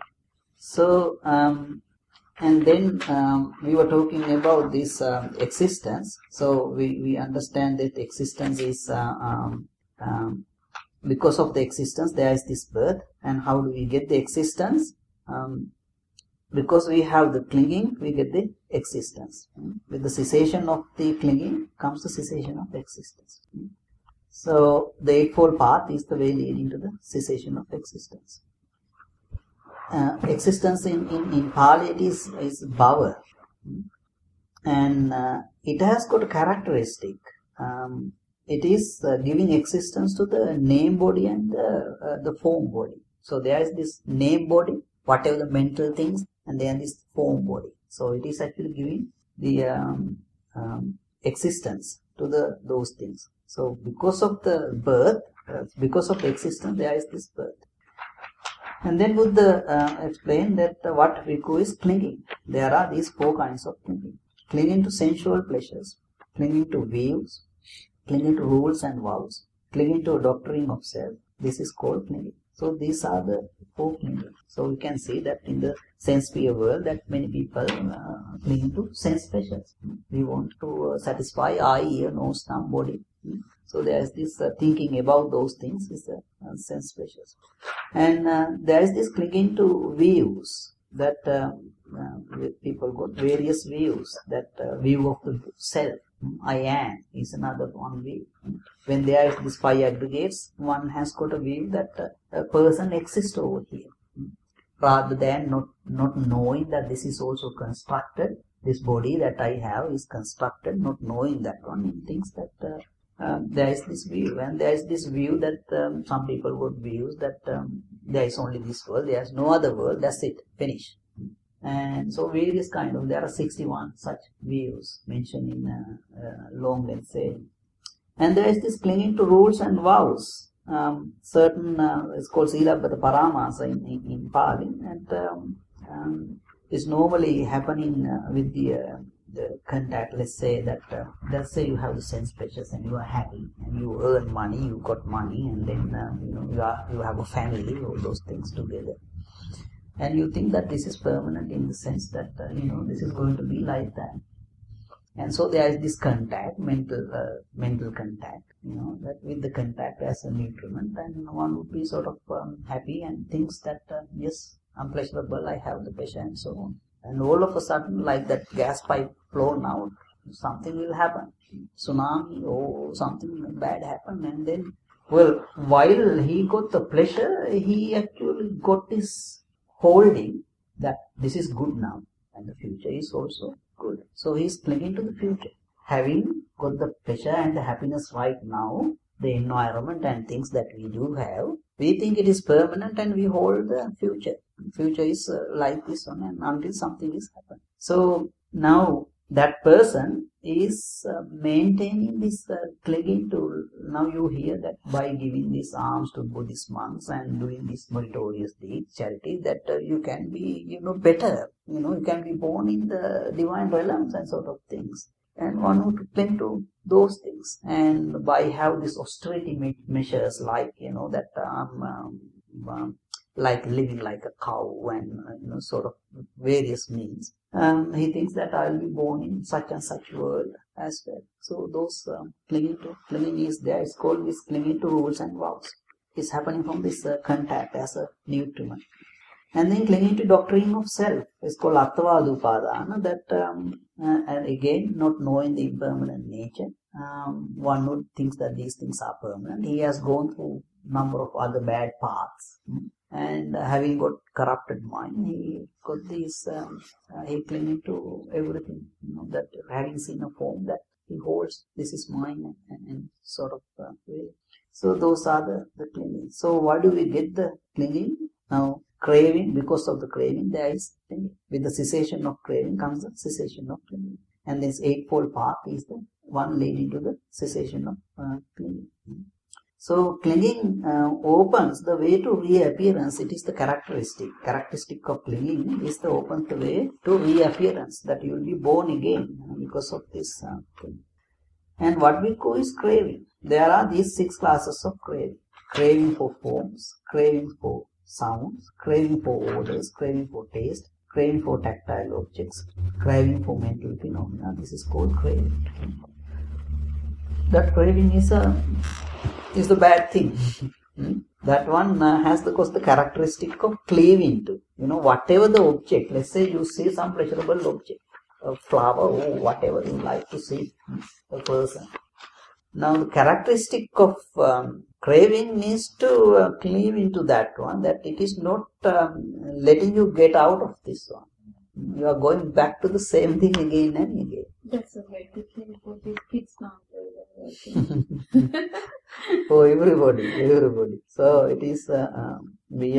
So and then we were talking about this existence. So we understand that existence is because of the existence there is this birth. And how do we get the existence? Because we have the clinging, we get the existence. With the cessation of the clinging comes the cessation of the existence. So the Eightfold Path is the way leading to the cessation of existence. Existence in Pali it is bhava, and it has got a characteristic. It is giving existence to the name body and the form body. So there is this name body, whatever the mental things, and then this form body. So it is actually giving the existence to those things. So because of the birth, because of the existence, there is this birth. And then Buddha explained that what we call is clinging. There are these four kinds of clinging. Clinging to sensual pleasures, clinging to views, clinging to rules and vows, clinging to a doctrine of self. This is called clinging. So these are the four clinging. So we can see that in the sense sphere world that many people clinging to sense pleasures. We want to satisfy eye, ear, nose, thumb, body. So there is this thinking about those things, is sense pleasures. And there is this clinging to views, that people got various views, that view of the self. I am is another one view. When there is this five aggregates, one has got a view that a person exists over here. Rather than not knowing that this is also constructed, this body that I have is constructed, not knowing that one, he thinks that there is this view, and there is this view that some people got views that there is only this world, there is no other world, that's it, finish. And so various kind of, there are 61 such views mentioned in Longgen saying. And there is this clinging to rules and vows. Certain, it's called Silabbata Paramasa in Pali, and is normally happening with the contact. Let's say that let's say you have the sense pleasures and you are happy and you earn money, you got money, and then you have a family, all those things together, and you think that this is permanent in the sense that this is going to be like that. And so there is this contact, mental contact, that with the contact as a nutriment, and one would be sort of happy and thinks that yes, I'm pleasurable, I have the pleasure and so on. And all of a sudden, like that gas pipe flown out, something will happen. Tsunami or something bad happen, and then, well, while he got the pleasure, he actually got this holding that this is good now. and the future is also good. So he is clinging to the future. Having got the pleasure and the happiness right now, the environment and things that we do have, we think it is permanent and we hold the future. Future is like this one and until something is happened. So now that person is maintaining this clinging to, now you hear that by giving these alms to Buddhist monks and doing these meritorious deeds, charity, that you can be, better, you can be born in the divine realms and sort of things. And one would cling to those things. And by have these austerity measures like, like living like a cow and, sort of various means. He thinks that I will be born in such and such world as well. So those clinging is there. It's called this clinging to rules and vows. It's happening from this contact as a nutriment. And then clinging to doctrine of self is called Attavada Upadana, that and again not knowing the impermanent nature. One would think that these things are permanent. He has gone through number of other bad paths, and having got corrupted mind, he got these. He clinging to everything, that having seen a form that he holds. This is mine, and sort of way. So those are the clinging. So why do we get the clinging now? Craving, because of the craving, there is clinging. With the cessation of craving comes the cessation of clinging. And this eightfold path is the one leading to the cessation of clinging. So clinging opens the way to reappearance. It is the characteristic of clinging is the opens the way to reappearance, that you will be born again because of this thing. And what we call is craving. There are these 6 classes of craving. Craving for forms, craving for sounds, craving for odors, craving for taste, craving for tactile objects, craving for mental phenomena. This is called craving. That craving is the bad thing. That one has the characteristic of cleaving to. Whatever the object, let's say you see some pleasurable object, a flower or whatever you like to see, a person. Now the characteristic of craving is to cleave into that one, that it is not letting you get out of this one. You are going back to the same thing again and again. That's a very good thing for these kids now. For everybody. So it is, we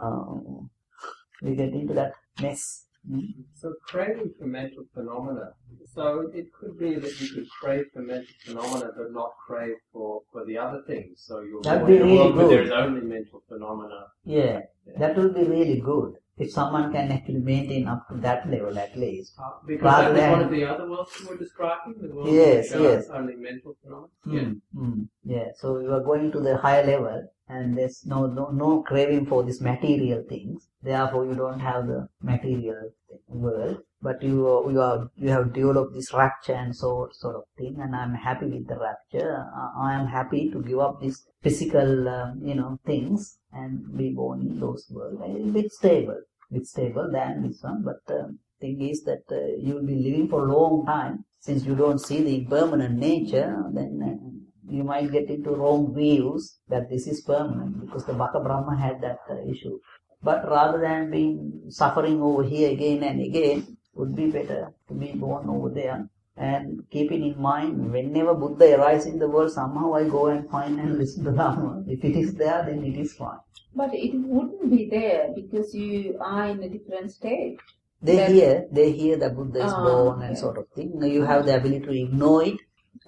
get into that mess. So craving for mental phenomena. So it could be that you could crave for mental phenomena but not crave for the other things. So you're That'd be really good. There is only mental phenomena. Yeah, that will be really good. If someone can actually maintain up to that level at least. Because that was one of the other worlds you were describing? The world yes. only mental phenomena? Yeah, so you are going to the higher level and there's no craving for these material things. Therefore you don't have the material world. But you have developed this rapture and sort of thing, and I'm happy with the rapture. I am happy to give up these physical things and be born in those worlds. A bit stable than this one. But thing is that you will be living for a long time. Since you don't see the impermanent nature, then you might get into wrong views that this is permanent, because the Baka Brahma had that issue. But rather than being suffering over here again and again, would be better to be born over there, and keeping in mind whenever Buddha arises in the world, somehow I go and find and listen to Dhamma. If it is there, then it is fine. But it wouldn't be there because you are in a different state. They hear that Buddha is born and sort of thing. You have the ability to ignore it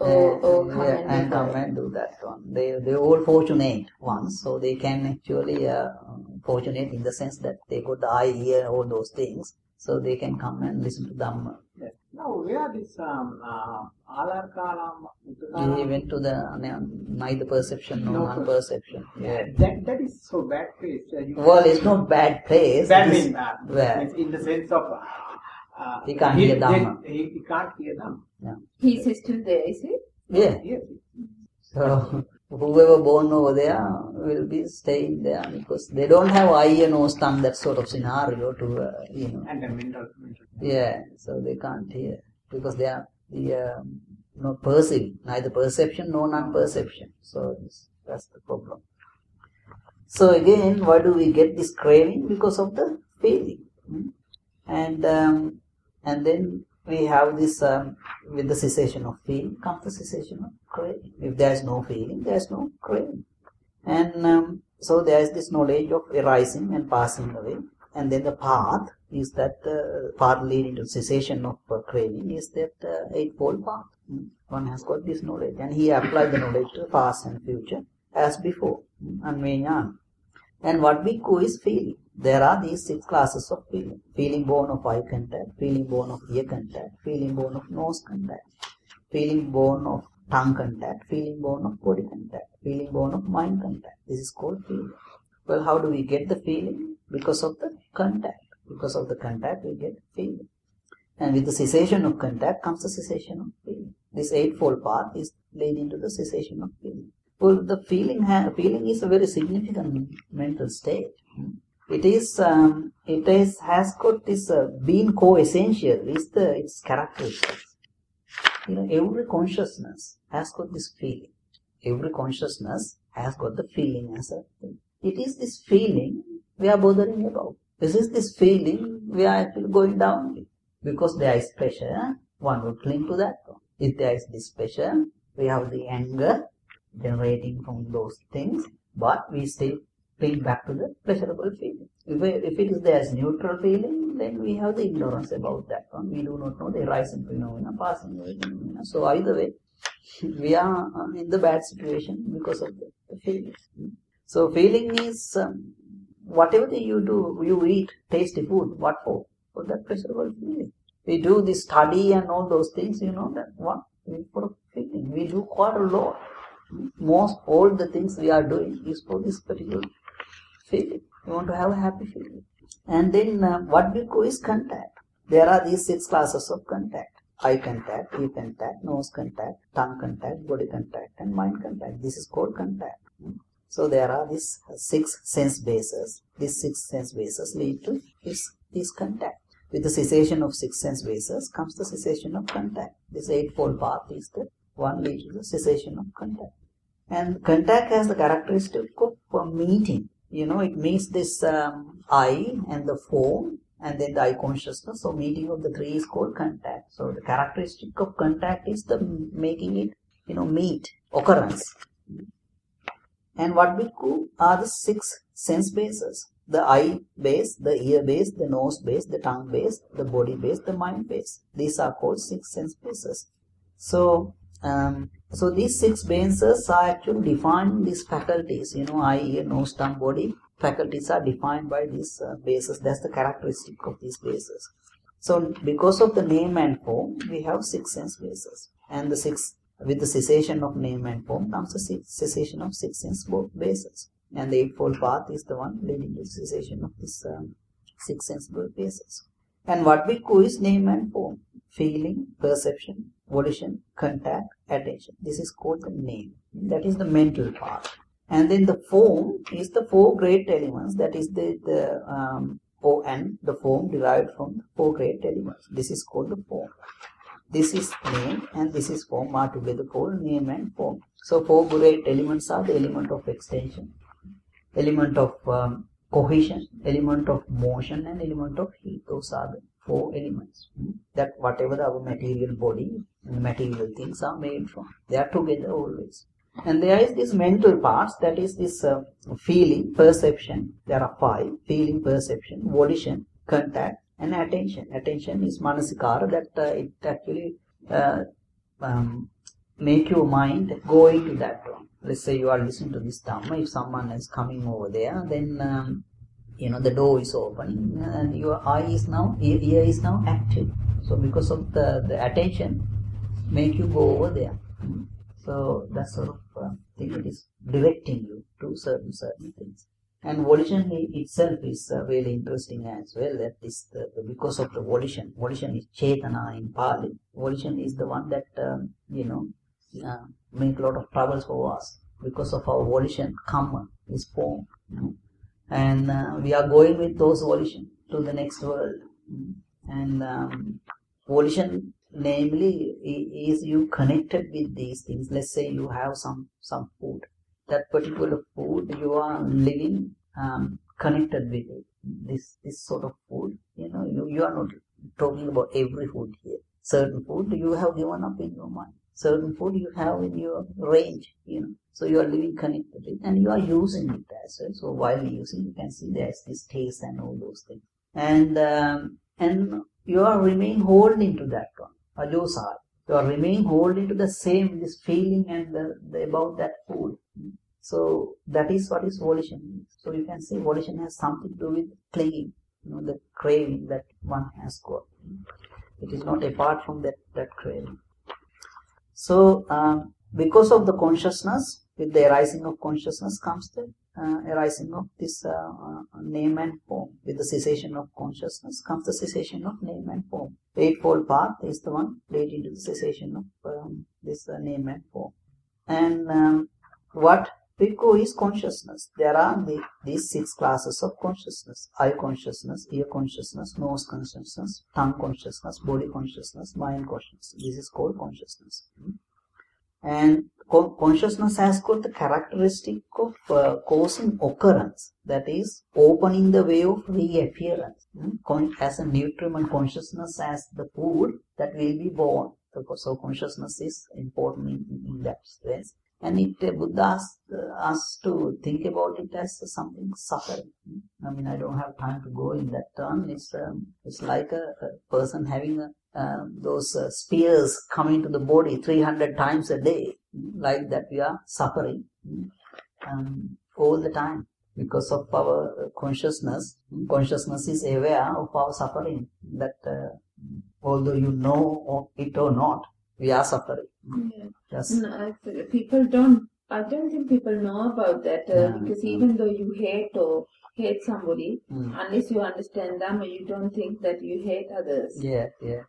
come and do that one. They're all fortunate ones, so they can actually fortunate in the sense that they got the eye, ear, all those things. So they can come and listen to Dhamma. Yes. Now, where this Alarkala? He went to the neither perception nor non-perception. Yeah. That is so bad place. Well, it's not bad place. Bad means in the sense of he can't hear Dhamma. He can't hear Dhamma. Yeah. He's still there, is he? Yeah. Yes. So whoever born over there will be staying there, because they don't have eye, nose, tongue, that sort of scenario to And the mental. Yeah, so they can't hear because they are not perceiving, neither perception nor non-perception. So that's the problem. So again, why do we get this craving? Because of the feeling. And And then we have this, with the cessation of feeling comes the cessation of craving. If there is no feeling, there is no craving. And so there is this knowledge of arising and passing away. And then the path is that path leading to cessation of craving is that eightfold path. One has got this knowledge, and he applied the knowledge to the past and future as before. And what we call is feeling. There are these 6 classes of feeling. Feeling born of eye contact, feeling born of ear contact, feeling born of nose contact, feeling born of tongue contact, feeling born of body contact, feeling born of mind contact. This is called feeling. Well, how do we get the feeling? Because of the contact. Because of the contact we get feeling. And with the cessation of contact comes the cessation of feeling. This eightfold path is leading to the cessation of feeling. Well, the feeling is a very significant mental state. It has got this being co-essential is its characteristics. Every consciousness has got this feeling. Every consciousness has got the feeling as a thing. It is this feeling we are bothering about. This is this feeling we are actually going down with. Because there is pleasure, one would cling to that one. If there is displeasure, we have the anger generating from those things, but we still cling back to the pleasurable feeling. If it is there as neutral feeling, then we have the ignorance about that one. We do not know the arising phenomena, passing away phenomena. So either way, we are in the bad situation because of the feelings. So feeling is whatever you do, you eat tasty food. What for? For that pleasurable feeling. We do this study and all those things. That what for a feeling. We do quite a lot. All the things we are doing is for this particular feeling. We want to have a happy feeling. And then what we call is contact. There are these 6 classes of contact. Eye contact, ear contact, nose contact, tongue contact, body contact, and mind contact. This is called contact. So there are these 6 sense bases. These 6 sense bases lead to this contact. With the cessation of 6 sense bases comes the cessation of contact. This eightfold path is the one leads to the cessation of contact. And contact has the characteristic of meeting. It meets this eye and the form and then the eye consciousness. So meeting of the 3 is called contact. So the characteristic of contact is the making it, meet, occurrence. And what we call are the 6 sense bases. The eye base, the ear base, the nose base, the tongue base, the body base, the mind base. These are called 6 sense bases. So these 6 bases are actually defined these faculties. Eye, ear, nose, tongue, body. Faculties are defined by these bases. That's the characteristic of these bases. So because of the name and form, we have 6 sense bases. And with the cessation of name and form comes the cessation of 6 sense bases. And the eightfold path is the one leading to the cessation of this 6 sensible bases. And what we call is name and form. Feeling, perception, volition, contact, attention. This is called the name. That is the mental part. And then the form is the 4 great elements. That is the form derived from the 4 great elements. This is called the form. This is name and this is form are together called name and form. So 4 great elements are the element of extension, element of cohesion, element of motion, and element of heat. Those are the 4 elements that whatever our material body and material things are made from. They are together always. And there is this mental parts, that is this feeling, perception. There are 5: feeling, perception, volition, contact, and attention. Attention is manasikara, that it actually make your mind go into that one. Let's say you are listening to this Dhamma. If someone is coming over there, then the door is open and your ear is now active. So because of the attention, make you go over there. So that sort of thing, it is directing you to certain things. And volition itself is really interesting as well. That is because of the volition. Volition is chetana in Pali. Volition is the one that make a lot of troubles for us. Because of our volition, karma is formed. And we are going with those volition to the next world. And volition, namely, is you connected with these things. Let's say you have some food. That particular food, you are living connected with it. This sort of food, you are not talking about every food here. Certain food you have given up in your mind. Certain food you have in your range, So you are living connected with, and you are using it as well. So while using, you can see there's this taste and all those things. And you are remain holding to that one. Ajosai. You are remain holding to the same, this feeling and about that food. So that is what is volition. So you can say volition has something to do with clinging, the craving that one has got. It is not apart from that craving. So because of the consciousness, with the arising of consciousness comes the arising of this name and form. With the cessation of consciousness comes the cessation of name and form. The Eightfold Path is the one leading to the cessation of this name and form. And what Bhikkhu is consciousness. There are these 6 classes of consciousness. Eye consciousness, ear consciousness, nose consciousness, tongue consciousness, body consciousness, mind consciousness. This is called consciousness. And consciousness has got the characteristic of causing occurrence, that is, opening the way of reappearance. As a nutriment, consciousness as the food that will be born. So consciousness is important in that sense. And Buddha asked us to think about it as something suffering. I mean, I don't have time to go in that term. It's like a person having those spears coming to the body 300 times a day. Like that we are suffering all the time because of our consciousness. Consciousness is aware of our suffering. That although you know it or not, we are suffering. Yeah. Yes. No, I don't think people know about that because even though you hate somebody, unless you understand them, you don't think that you hate others. Yeah.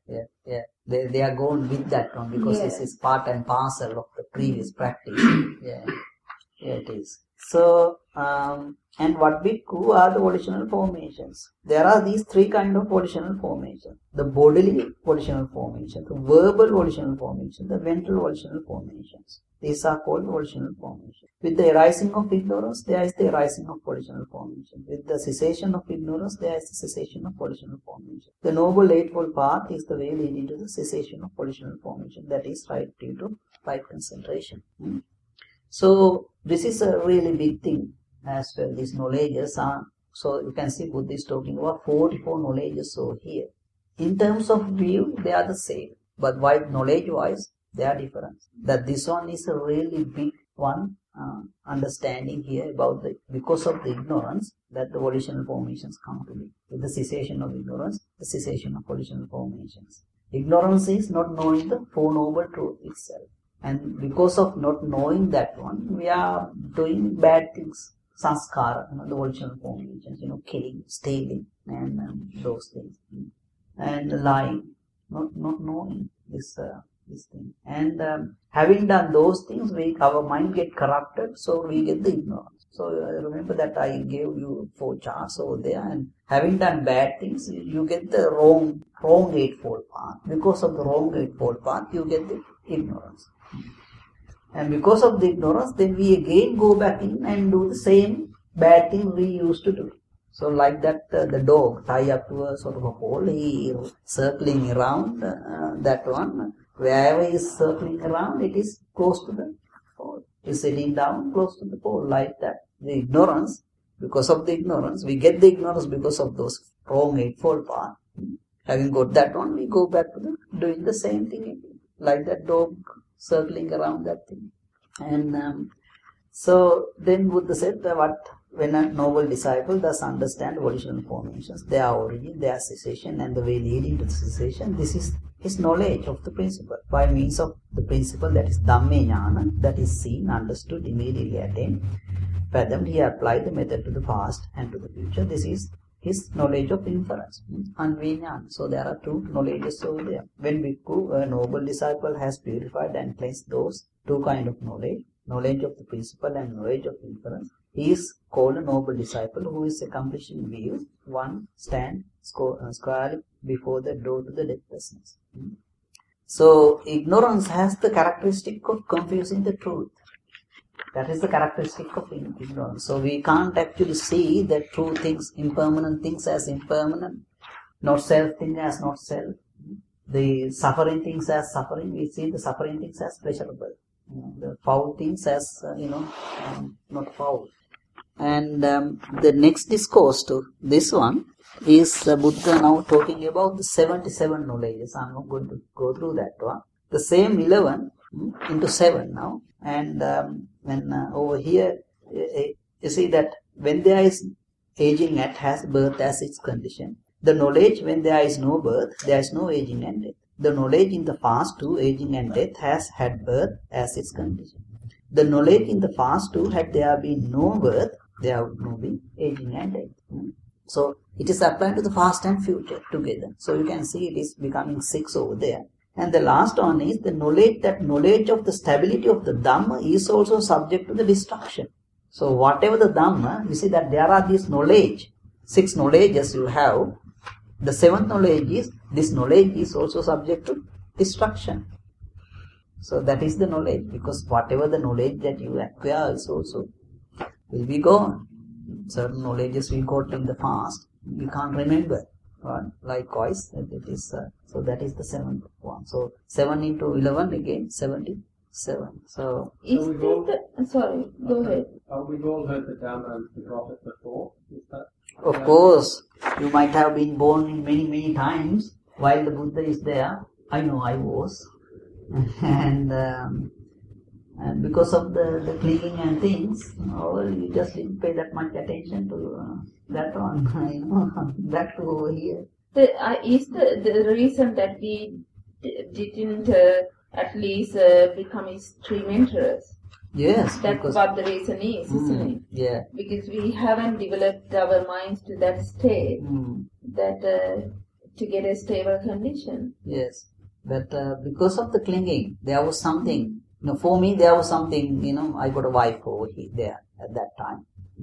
They are going with that one because this is part and parcel of the previous practice. Yeah, it is. So, and what Bhikkhu are the volitional formations. There are these 3 kinds of volitional formations. The bodily volitional formation, the verbal volitional formation, the mental volitional formations. These are called volitional formations. With the arising of ignorance, there is the arising of volitional formation. With the cessation of ignorance, there is the cessation of volitional formation. The Noble Eightfold Path is the way leading to the cessation of volitional formation. That is right due to right concentration. So this is a really big thing as well. These knowledges are, so you can see Buddha is talking about 44 knowledges over here. In terms of view, they are the same. But why knowledge-wise, they are different. That this one is a really big one, understanding here about because of the ignorance that the volitional formations come to be. With the cessation of ignorance, the cessation of volitional formations. Ignorance is not knowing the Four Noble Truth itself. And because of not knowing that one, we are doing bad things. Sanskara, the volitional formations, killing, stealing, and those things. And lying, not knowing this thing. And having done those things, our mind get corrupted, so we get the ignorance. So remember that I gave you 4 charts over there, and having done bad things, you get the wrong Eightfold Path. Because of the wrong Eightfold Path, you get the ignorance. And because of the ignorance, then we again go back in and do the same bad thing we used to do. So like that, the dog tie up to a sort of a pole, he is circling around that one. Wherever he is circling around, it is close to the pole. He is sitting down close to the pole, like that. The ignorance, because of the ignorance, we get the ignorance because of those wrong Eightfold Path. Having got that one, we go back to doing the same thing again, like that dog circling around that thing. And so then Buddha said that when a noble disciple does understand volitional formations, their origin, their cessation, and the way leading to the cessation, this is his knowledge of the principle. By means of the principle, that is Dhamme Jnana, that is seen, understood, immediately attained, fathomed, he applied the method to the past and to the future. This is his knowledge of inference, Anvijnana. So there are 2 knowledges over there. When Bhikkhu, a noble disciple, has purified and cleansed those 2 kinds of knowledge of the principle and knowledge of inference, he is called a noble disciple who is accomplishing views. One stand squarely before the door to the deathlessness. So ignorance has the characteristic of confusing the truth. That is the characteristic of ignorance. So we can't actually see the true things, impermanent things as impermanent, Not self thing as not self. The suffering things as suffering. We see the suffering things as pleasurable. The foul things as, not foul. And the next discourse to this one is Buddha now talking about the 77 knowledges. I'm not going to go through that one. The same 11 into 7 now. And over here, you see that when there is aging and has birth as its condition, the knowledge when there is no birth, there is no aging and death. The knowledge in the fast too, aging and death, has had birth as its condition. The knowledge in the fast too, had there been no birth, there would no be aging and death. So it is applied to the past and future together. So you can see it is becoming 6 over there. And the last one is the knowledge, that knowledge of the stability of the Dhamma is also subject to the destruction. So whatever the Dhamma, you see that there are these knowledge, 6 knowledges you have. The 7th knowledge is, this knowledge is also subject to destruction. So that is the knowledge, because whatever the knowledge that you acquire is also will be gone. Certain knowledges we got in the past, we can't remember. Likewise, it is, so that is the 7th one. So 7 into 11 again, 77. So is sorry, go ahead. We've all heard the Dhamma and the Prophet before. Is that? Of course, you might have been born in many times while the Buddha is there. I know I was. And because of the clinging and things, you just didn't pay that much attention to that one, back to over here. Is the reason that we didn't at least become extreme. Yes. That's what the reason is, isn't it? Yeah. Because we haven't developed our minds to that state that to get a stable condition. Yes. But because of the clinging, there was something. For me, there was something. I got a wife over here there at that time.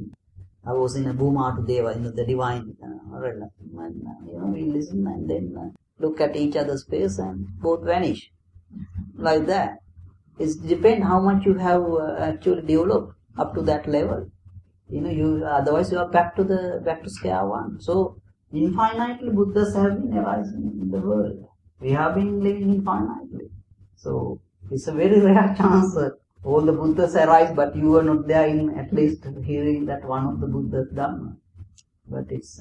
I was in a Bhumatu Deva, the divine realm, and we listen and then look at each other's face and both vanish, like that. It depends how much you have actually developed up to that level. Otherwise you are back to square one. So infinitely Buddhas have been arising in the world. We have been living infinitely. So it's a very rare chance. All the Buddhas arise, but you were not there in at least hearing that one of the Buddha's Dhamma. But it's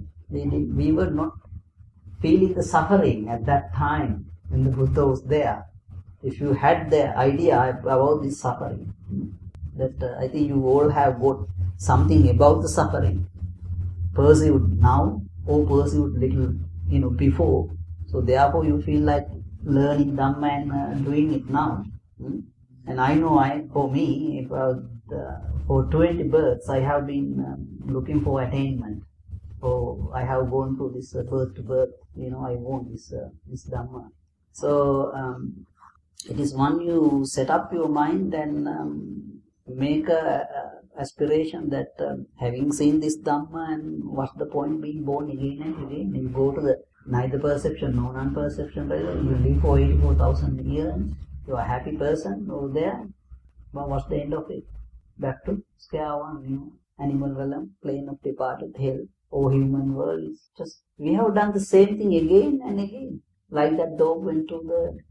we were not feeling the suffering at that time when the Buddha was there. If you had the idea about this suffering, that I think you all have got something about the suffering, perceived now or perceived little, before. So therefore you feel like learning Dhamma and doing it now. And I know for me, for 20 births, I have been looking for attainment. So I have gone through this birth to birth, I want this Dhamma. So it is when you set up your mind and make a aspiration that having seen this Dhamma, and what's the point being born again and again? You go to the neither perception nor non-perception, you live for 84,000 years, you are a happy person over there, but what's the end of it? Back to square one, animal realm, plane of departed hell, or human world. It's just, we have done the same thing again and again, like that dog went to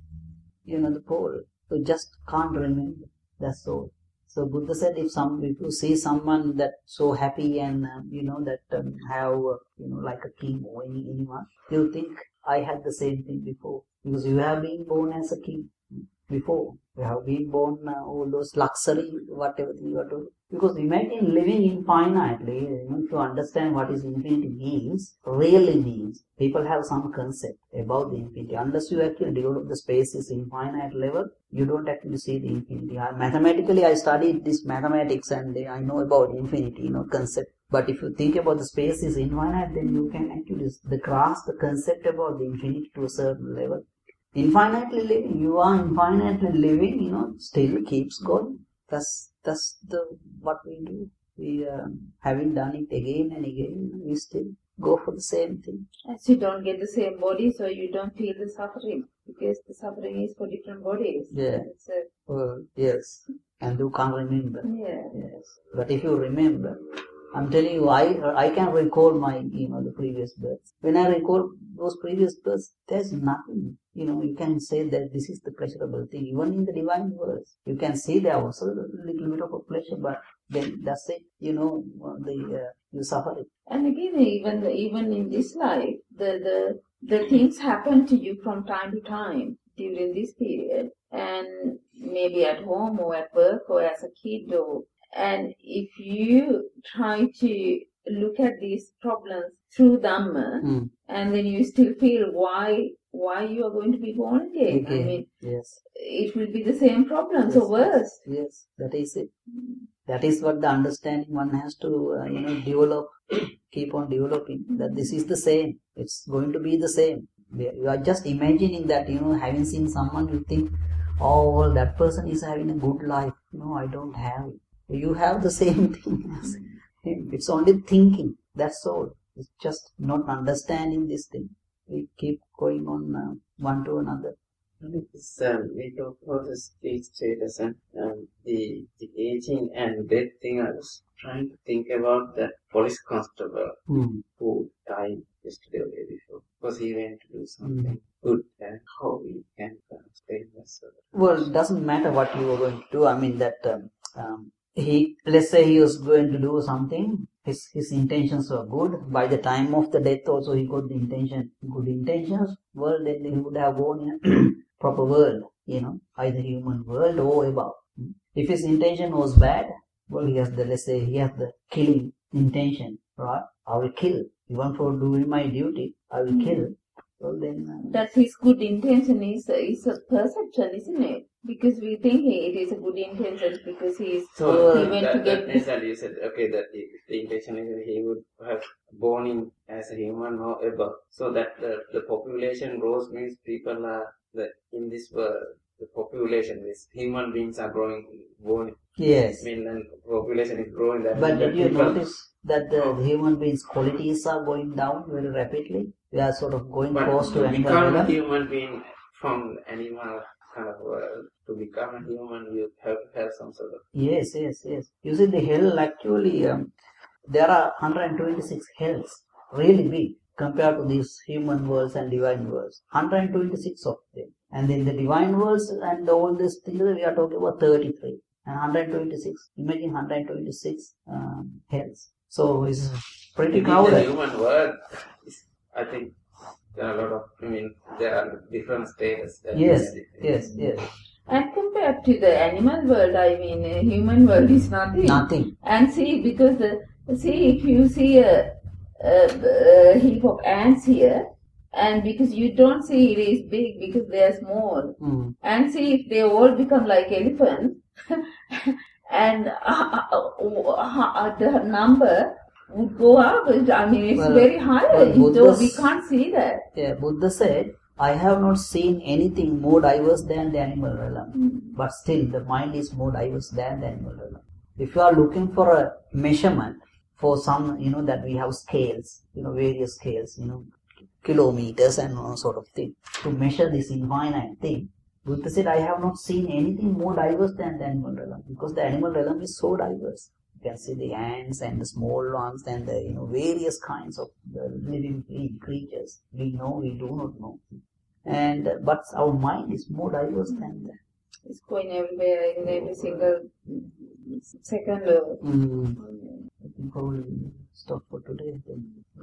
the pole, so just can't remember, that's all. So Buddha said, if you see someone that's so happy and that have like a king or anyone, you think I had the same thing before, because you have been born as a king before. You have been born all those luxury, whatever you are doing. Because imagine living infinitely. To understand what is infinity means, really means, people have some concept about the infinity. Unless you actually develop the spaces infinite level, you don't actually see the infinity. Mathematically, I studied this mathematics and I know about infinity, concept. But if you think about the space is infinite, then you can actually grasp the concept about the infinity to a certain level. Infinitely living, you are infinitely living, still keeps going. That's what we do. We having done it again and again, we still go for the same thing. As you don't get the same body, so you don't feel the suffering, because the suffering is for different bodies. Yeah. Well, yes. And you can't remember. Yeah. Yes. But if you remember, I'm telling you, I can recall my, the previous births. When I recall those previous births, there's nothing. You can say that this is the pleasurable thing. Even in the divine words, you can see there also a little bit of a pleasure, but then that's it. You suffer it. And again, even in this life, the things happen to you from time to time during this period, and maybe at home or at work or as a kid, and if you try to look at these problems through Dhamma, and then you still feel why you are going to be born again. I mean, yes, it will be the same problems or worse. Yes, that is it. That is what the understanding one has to, develop, keep on developing, that this is the same. It's going to be the same. You are just imagining that, having seen someone, you think, oh, well, that person is having a good life. No, I don't have it. You have the same thing as him. It's only thinking. That's all. It's just not understanding this thing. We keep going on one to another. We talk about the state status and the aging and death thing. I was trying to think about that police constable who died yesterday or the day before, because he went to do something good, and how we can explain that. Well, it doesn't matter what you are going to do. I mean that let's say he was going to do something. His intentions were good. By the time of the death, also he got good intentions. Well, then he would have gone in a proper world, either human world or above. If his intention was bad, well, let's say he has the killing intention, right? I will kill. Even for doing my duty, I will kill. Well, then that his good intention is a perception, isn't it? Because we think it is a good intention because he went to get. Necessarily you said that the intention is that he would have born in as a human or above, so that the population grows means people are in this world. The population is human beings are born. Yes. And population is growing. But did you notice that the human beings' qualities are going down very rapidly? We are sort of going close to animal. Become a human being from animal kind of world. To become a human, you have to have some sort of. Yes. You see, the hell actually, there are 126 hells, really big, compared to these human worlds and divine worlds. 126 of them. And in the divine worlds and all these things, we are talking about 33. And 126. Imagine 126 hells. So it's pretty crowded. The human world, I think there are a lot of, there are different stages. Yes. And compared to the animal world, human world is nothing. Nothing. And see, because if you see a heap of ants here, and because you don't see it is big because they are small, and see if they all become like elephants, and the number would go up. It's very high, so we can't see that. Yeah, Buddha said, I have not seen anything more diverse than the animal realm. But still, the mind is more diverse than the animal realm. If you are looking for a measurement for some, that we have scales, various scales, kilometers and all sort of thing, to measure this infinite thing, Buddha said, I have not seen anything more diverse than the animal realm, because the animal realm is so diverse. You can see the ants and the small ones and the various kinds of the living creatures. We know, we do not know. But our mind is more diverse than that. It's going everywhere in every single second. I think probably stop for today.